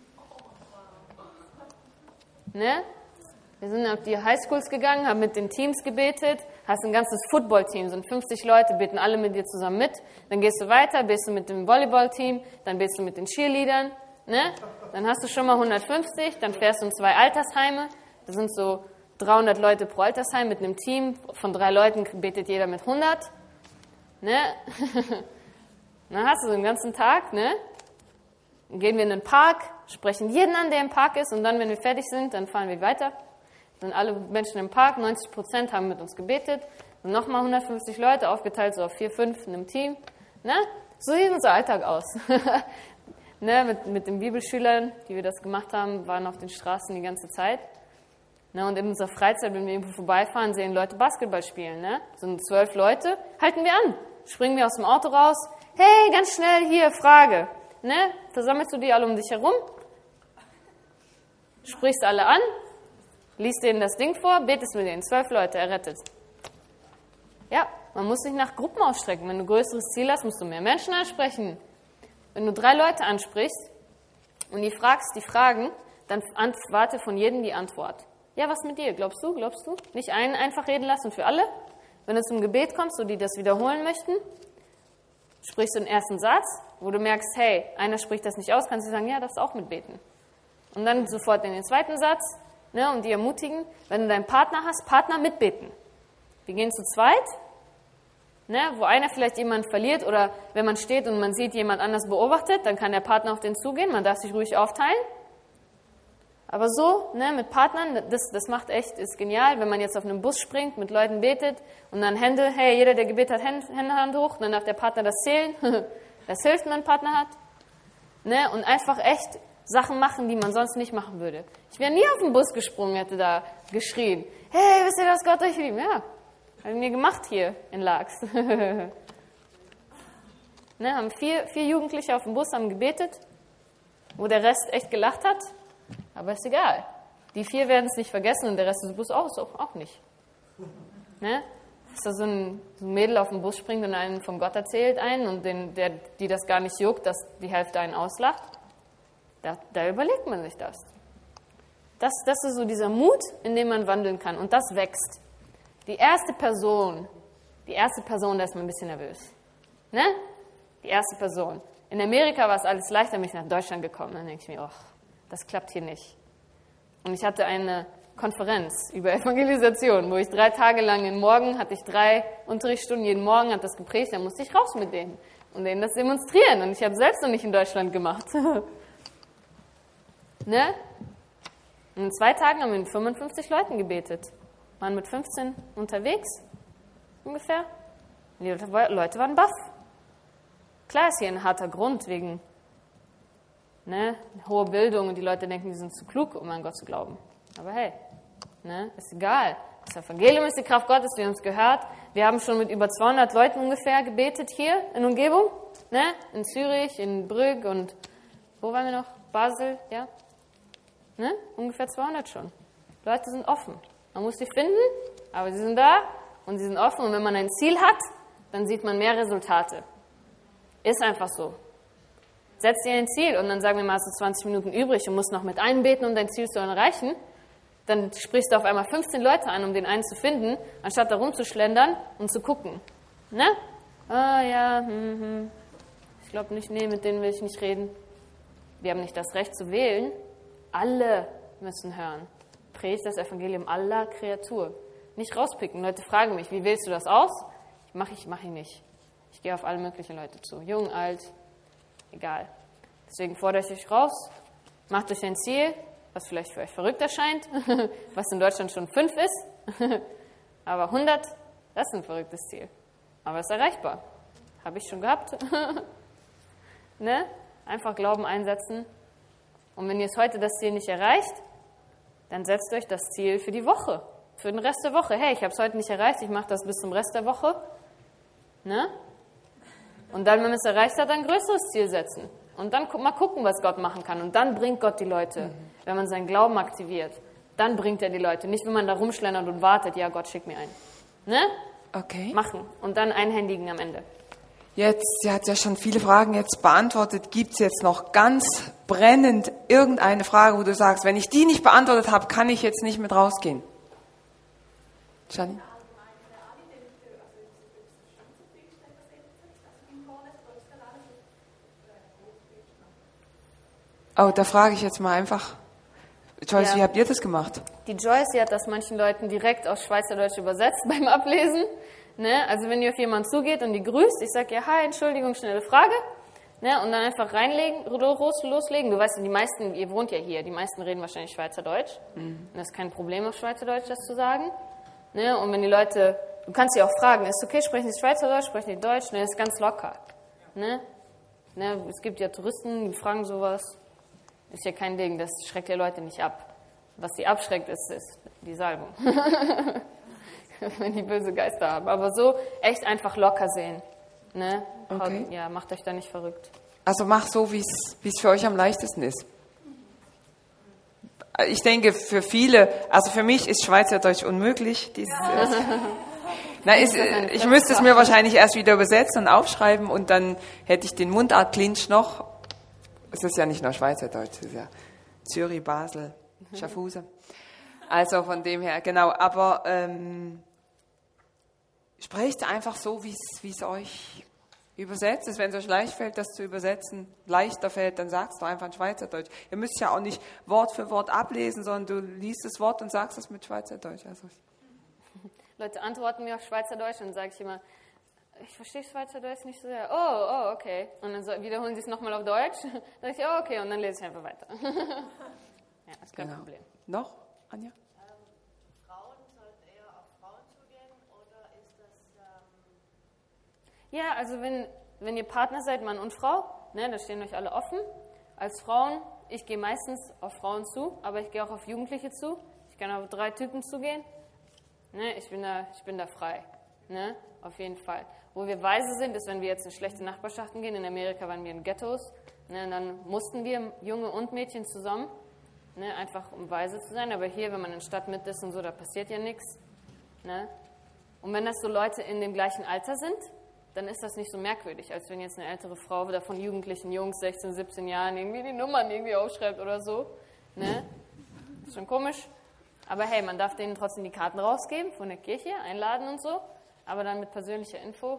Ne? Wir sind auf die Highschools gegangen, haben mit den Teams gebetet, hast ein ganzes Footballteam, sind fünfzig Leute, beten alle mit dir zusammen mit. Dann gehst du weiter, betest du mit dem Volleyballteam, dann betest du mit den Cheerleadern. Ne? Dann hast du schon mal hundertfünfzig, dann fährst du in zwei Altersheime. Das sind so dreihundert Leute pro Altersheim mit einem Team. Von drei Leuten betet jeder mit hundert. Ne? Dann hast du so einen ganzen Tag. Ne? Dann gehen wir in den Park, sprechen jeden an, der im Park ist. Und dann, wenn wir fertig sind, dann fahren wir weiter. Dann alle Menschen im Park, neunzig Prozent haben mit uns gebetet. Und nochmal hundertfünfzig Leute, aufgeteilt so auf vier, fünf in einem Team. Ne? So sieht unser Alltag aus. ne? mit, mit den Bibelschülern, die wir das gemacht haben, waren auf den Straßen die ganze Zeit. Ne? Und in unserer Freizeit, wenn wir irgendwo vorbeifahren, sehen Leute Basketball spielen. Ne? So sind zwölf Leute, halten wir an. Springen wir aus dem Auto raus. Hey, ganz schnell hier, Frage. Ne? Versammelst du die alle um dich herum? Sprichst alle an? Liest denen das Ding vor? Betest mit denen. Zwölf Leute errettet. Ja, man muss sich nach Gruppen ausstrecken. Wenn du ein größeres Ziel hast, musst du mehr Menschen ansprechen. Wenn du drei Leute ansprichst und die fragst, die Fragen, dann warte von jedem die Antwort. Ja, was mit dir? Glaubst du? Glaubst du? Nicht einen einfach reden lassen für alle. Wenn du zum Gebet kommst, so die das wiederholen möchten, sprichst du den ersten Satz, wo du merkst, hey, einer spricht das nicht aus, kannst du sagen, ja, darfst auch mitbeten. Und dann sofort in den zweiten Satz, ne, und die ermutigen, wenn du deinen Partner hast, Partner mitbeten. Wir gehen zu zweit, ne, wo einer vielleicht jemanden verliert oder wenn man steht und man sieht, jemand anders beobachtet, dann kann der Partner auf den zugehen, man darf sich ruhig aufteilen. Aber so, ne, mit Partnern, das, das macht echt, ist genial, wenn man jetzt auf einem Bus springt, mit Leuten betet und dann Hände, hey, jeder, der gebetet hat, Hände, Hände Hand hoch, dann darf der Partner das zählen. Das hilft, wenn man einen Partner hat. Ne, und einfach echt Sachen machen, die man sonst nicht machen würde. Ich wäre nie auf den Bus gesprungen, hätte da geschrien, hey, wisst ihr, dass Gott euch liebt? Ja, haben wir gemacht hier in Laax. ne, haben vier, vier Jugendliche auf dem Bus, haben gebetet, wo der Rest echt gelacht hat. Aber ist egal. Die vier werden es nicht vergessen und der Rest des Busses auch, auch, auch nicht. Ne? Dass da so ein, so ein Mädel auf den Bus springt und einen von Gott erzählt einen und den, der, die das gar nicht juckt, dass die Hälfte einen auslacht. Da, da überlegt man sich das. das. Das ist so dieser Mut, in dem man wandeln kann. Und das wächst. Die erste Person, die erste Person, da ist man ein bisschen nervös. Ne? Die erste Person. In Amerika war es alles leichter, bin ich nach Deutschland gekommen. Dann denke ich mir, oh, das klappt hier nicht. Und ich hatte eine Konferenz über Evangelisation, wo ich drei Tage lang, jeden Morgen hatte ich drei Unterrichtsstunden, jeden Morgen hat das gepredigt, dann musste ich raus mit denen und denen das demonstrieren. Und ich habe selbst noch nicht in Deutschland gemacht. ne? Und in zwei Tagen haben wir mit fünfundfünfzig Leuten gebetet. Waren mit fünfzehn unterwegs, ungefähr. Und die Leute waren baff. Klar ist hier ein harter Grund wegen ne, hohe Bildung und die Leute denken, die sind zu klug, um an Gott zu glauben. Aber hey, ne, ist egal. Das Evangelium ist die Kraft Gottes, die uns gehört. Wir haben schon mit über zweihundert Leuten ungefähr gebetet hier in Umgebung. Ne? In Zürich, in Brügg und wo waren wir noch? Basel, ja? Ne? Ungefähr zweihundert schon. Leute sind offen. Man muss sie finden, aber sie sind da und sie sind offen. Und wenn man ein Ziel hat, dann sieht man mehr Resultate. Ist einfach so. Setz dir ein Ziel und dann sagen wir mal, hast du zwanzig Minuten übrig und musst noch mit einem beten, um dein Ziel zu erreichen. Dann sprichst du auf einmal fünfzehn Leute an, um den einen zu finden, anstatt da rumzuschlendern und zu gucken. Ne? Ah ja, hm, hm. Ich glaube nicht, nee, mit denen will ich nicht reden. Wir haben nicht das Recht zu wählen. Alle müssen hören. Predigt das Evangelium aller Kreatur. Nicht rauspicken. Leute fragen mich, wie wählst du das aus? Ich mache ich, mach ich nicht. Ich gehe auf alle möglichen Leute zu. Jung, alt, egal. Deswegen fordere ich euch raus, macht euch ein Ziel, was vielleicht für euch verrückt erscheint, was in Deutschland schon fünf ist. Aber hundert, das ist ein verrücktes Ziel. Aber es ist erreichbar. Habe ich schon gehabt. ne? Einfach Glauben einsetzen. Und wenn ihr es heute das Ziel nicht erreicht, dann setzt euch das Ziel für die Woche, für den Rest der Woche. Hey, ich habe es heute nicht erreicht, ich mache das bis zum Rest der Woche. Ne? Und dann, wenn man es erreicht hat, ein größeres Ziel setzen. Und dann mal gucken, was Gott machen kann. Und dann bringt Gott die Leute. Mhm. Wenn man seinen Glauben aktiviert, dann bringt er die Leute. Nicht, wenn man da rumschlendert und wartet, ja, Gott schickt mir einen. Ne? Okay. Machen. Und dann einhändigen am Ende. Jetzt, sie hat ja schon viele Fragen jetzt beantwortet. Gibt es jetzt noch ganz brennend irgendeine Frage, wo du sagst, wenn ich die nicht beantwortet habe, kann ich jetzt nicht mit rausgehen? Janine? Oh, da frage ich jetzt mal einfach. Joyce, ja. Wie habt ihr das gemacht? Die Joyce, die hat das manchen Leuten direkt aus Schweizerdeutsch übersetzt beim Ablesen. Ne? Also wenn ihr auf jemanden zugeht und die grüßt, ich sage ja, hi, Entschuldigung, schnelle Frage. Ne? Und dann einfach reinlegen, loslegen. Du weißt, die meisten, ihr wohnt ja hier, die meisten reden wahrscheinlich Schweizerdeutsch. Mhm. Und das ist kein Problem, auf Schweizerdeutsch das zu sagen. Ne? Und wenn die Leute du kannst sie auch fragen, ist okay, sprechen die Schweizerdeutsch, sprechen die Deutsch? Ne, ist ganz locker. Ne? Ne? Es gibt ja Touristen, die fragen sowas. Ist ja kein Ding, das schreckt ja Leute nicht ab. Was sie abschreckt, ist, ist die Salbung. Wenn die böse Geister haben. Aber so echt einfach locker sehen. Ne? Okay. Ja, macht euch da nicht verrückt. Also mach so, wie es für euch am leichtesten ist. Ich denke, für viele, also für mich ist Schweizerdeutsch unmöglich. Dieses, äh, na, ist, ich müsste es mir wahrscheinlich erst wieder übersetzen und aufschreiben und dann hätte ich den Mundart-Clinch noch. Es ist ja nicht nur Schweizerdeutsch, es ist ja Zürich, Basel, Schaffhausen. Also von dem her, genau. Aber ähm, sprecht einfach so, wie es euch übersetzt ist. Wenn es euch leicht fällt, das zu übersetzen, leichter fällt, dann sagst du einfach in Schweizerdeutsch. Ihr müsst ja auch nicht Wort für Wort ablesen, sondern du liest das Wort und sagst es mit Schweizerdeutsch. Also Leute antworten mir auf Schweizerdeutsch und dann sage ich immer, ich verstehe Schweizerdeutsch nicht so sehr. Oh, oh, okay. Und dann so, wiederholen sie es nochmal auf Deutsch. Dann sage ich, oh, okay, und dann lese ich einfach weiter. Ja, das ist kein genau. Problem. Noch, Anja? Ähm, Frauen sollten eher auf Frauen zugehen oder ist das... Ähm Ja, also wenn, wenn ihr Partner seid, Mann und Frau, ne, da stehen euch alle offen. Als Frauen, ich gehe meistens auf Frauen zu, aber ich gehe auch auf Jugendliche zu. Ich kann auf drei Typen zugehen. Ne, ich bin da, ich bin da frei. Ne, auf jeden Fall. Wo wir weise sind, ist, wenn wir jetzt in schlechte Nachbarschaften gehen. In Amerika waren wir in Ghettos. Ne, dann mussten wir, Junge und Mädchen zusammen, ne, einfach um weise zu sein. Aber hier, wenn man in der Stadt mit ist und so, da passiert ja nichts. Ne? Und wenn das so Leute in dem gleichen Alter sind, dann ist das nicht so merkwürdig, als wenn jetzt eine ältere Frau oder von jugendlichen Jungs, sechzehn, siebzehn Jahren, irgendwie die Nummern irgendwie aufschreibt oder so. Ne? Ist schon komisch. Aber hey, man darf denen trotzdem die Karten rausgeben von der Kirche, einladen und so. Aber dann mit persönlicher Info.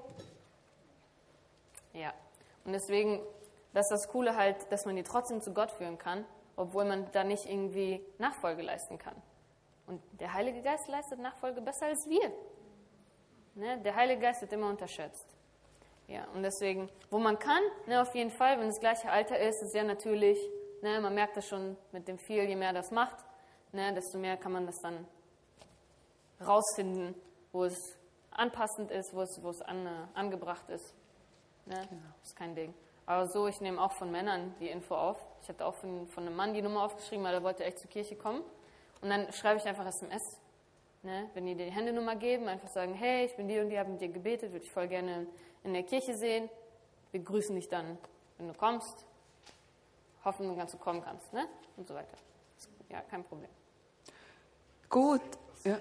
Ja. Und deswegen, das ist das Coole halt, dass man die trotzdem zu Gott führen kann, obwohl man da nicht irgendwie Nachfolge leisten kann. Und der Heilige Geist leistet Nachfolge besser als wir. Ne? Der Heilige Geist wird immer unterschätzt. Ja, und deswegen, wo man kann, ne, auf jeden Fall, wenn das gleiche Alter ist, ist ja natürlich, ne, man merkt das schon mit dem viel, je mehr das macht, ne, desto mehr kann man das dann rausfinden, wo es anpassend ist, wo es, wo es an, angebracht ist. Ne? Genau. Ist kein Ding. Aber so, ich nehme auch von Männern die Info auf. Ich hatte auch von, von einem Mann die Nummer aufgeschrieben, weil er wollte echt zur Kirche kommen. Und dann schreibe ich einfach S M S. Ne? Wenn die die Handynummer geben, einfach sagen, hey, ich bin die und die, habe mit dir gebetet, würde ich voll gerne in der Kirche sehen. Wir grüßen dich dann, wenn du kommst. Hoffen, dass du kommen kannst, ne? Und so weiter. Ja, kein Problem. Gut. Ja.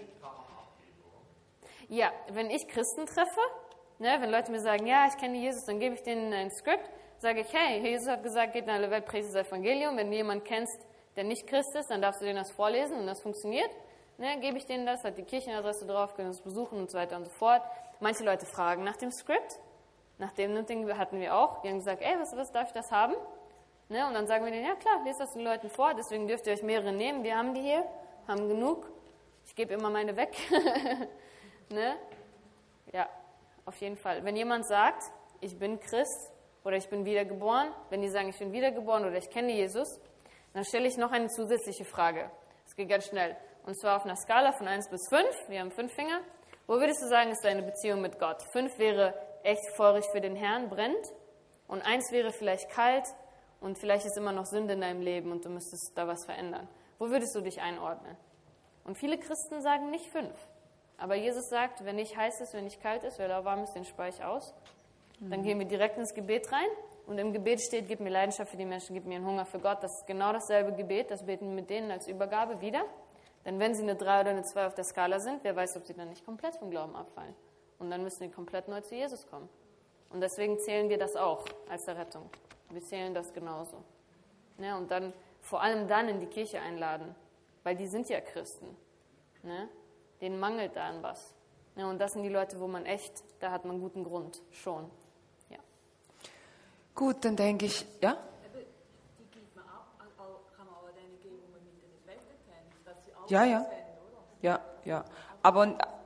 Ja, wenn ich Christen treffe, ne, wenn Leute mir sagen, ja, ich kenne Jesus, dann gebe ich denen ein Skript, sage ich, hey, Jesus hat gesagt, geht in alle Welt, predigt das Evangelium. Wenn du jemanden kennst, der nicht Christ ist, dann darfst du denen das vorlesen und das funktioniert. Ne, gebe ich denen das, hat die Kirchenadresse drauf, können uns besuchen und so weiter und so fort. Manche Leute fragen nach dem Skript. Nach dem Ding hatten wir auch. Die haben gesagt, ey, was, was darf ich das haben? Ne, und dann sagen wir denen, ja klar, lest das den Leuten vor, deswegen dürft ihr euch mehrere nehmen. Wir haben die hier, haben genug. Ich gebe immer meine weg. Ne? Ja, auf jeden Fall. Wenn jemand sagt, ich bin Christ oder ich bin wiedergeboren, wenn die sagen, ich bin wiedergeboren oder ich kenne Jesus, dann stelle ich noch eine zusätzliche Frage. Es geht ganz schnell. Und zwar auf einer Skala von eins bis fünf. Wir haben fünf Finger. Wo würdest du sagen, ist deine Beziehung mit Gott? fünf wäre echt feurig für den Herrn, brennt. Und eins wäre vielleicht kalt und vielleicht ist immer noch Sünde in deinem Leben und du müsstest da was verändern. Wo würdest du dich einordnen? Und viele Christen sagen nicht fünf. Aber Jesus sagt, wenn nicht heiß ist, wenn nicht kalt ist, wer da warm ist, den spare ich aus. Dann gehen wir direkt ins Gebet rein. Und im Gebet steht, gib mir Leidenschaft für die Menschen, gib mir einen Hunger für Gott. Das ist genau dasselbe Gebet. Das beten wir mit denen als Übergabe wieder. Denn wenn sie eine drei oder eine zwei auf der Skala sind, wer weiß, ob sie dann nicht komplett vom Glauben abfallen. Und dann müssen sie komplett neu zu Jesus kommen. Und deswegen zählen wir das auch als Errettung. Wir zählen das genauso. Ja, und dann vor allem dann in die Kirche einladen. Weil die sind ja Christen. Ne? Denen mangelt da an was. Ja, und das sind die Leute, wo man echt, da hat man guten Grund, schon. Ja. Gut, dann denke ich, ja? Die gibt man auch, kann man aber denen geben, wo man mit denen nicht weiterkennt, dass sie auch Ja, ja. kennen, oder? Ja, ja. Aber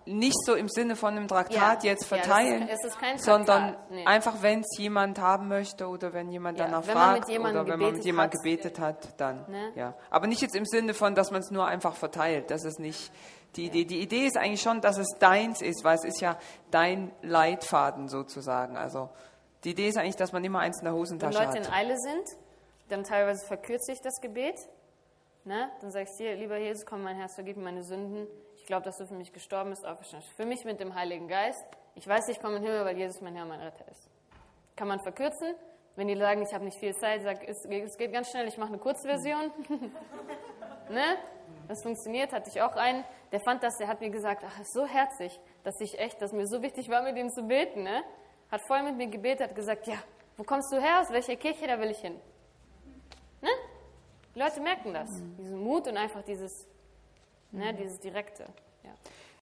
nicht so im Sinne von einem Traktat Ja. jetzt Ja, das ist- verteilen, es ist kein Traktat, sondern nee. einfach, wenn es jemand haben möchte oder wenn jemand Ja, danach wenn man fragt mit jemandem oder wenn man mit gebetet jemandem hat. gebetet hat, dann. Ne? Ja. Aber nicht jetzt im Sinne von, dass man es nur einfach verteilt. Das ist nicht die Idee. Die Idee ist eigentlich schon, dass es deins ist, weil es ist ja dein Leitfaden sozusagen. Also die Idee ist eigentlich, dass man immer eins in der Wenn Hosentasche Leute in hat. Eile sind, dann teilweise verkürze ich das Gebet. Ne? Dann sagst du dir, lieber Jesus, komm mein Herz, vergib mir meine Sünden. Ich glaube, dass du für mich gestorben bist, auferstanden. Für mich mit dem Heiligen Geist. Ich weiß, ich komme in den Himmel, weil Jesus mein Herr, mein Retter ist. Kann man verkürzen. Wenn die sagen, ich habe nicht viel Zeit, sag, es, es geht ganz schnell, ich mache eine Kurzversion. Ne? Das funktioniert, hatte ich auch einen. Der fand das, der hat mir gesagt, ach, ist so herzig, dass ich echt, dass mir so wichtig war, mit ihm zu beten. Ne? Hat voll mit mir gebetet, hat gesagt, ja, wo kommst du her, aus welcher Kirche, da will ich hin. Ne? Die Leute merken das, diesen Mut und einfach dieses, ne, dieses Direkte. Ja.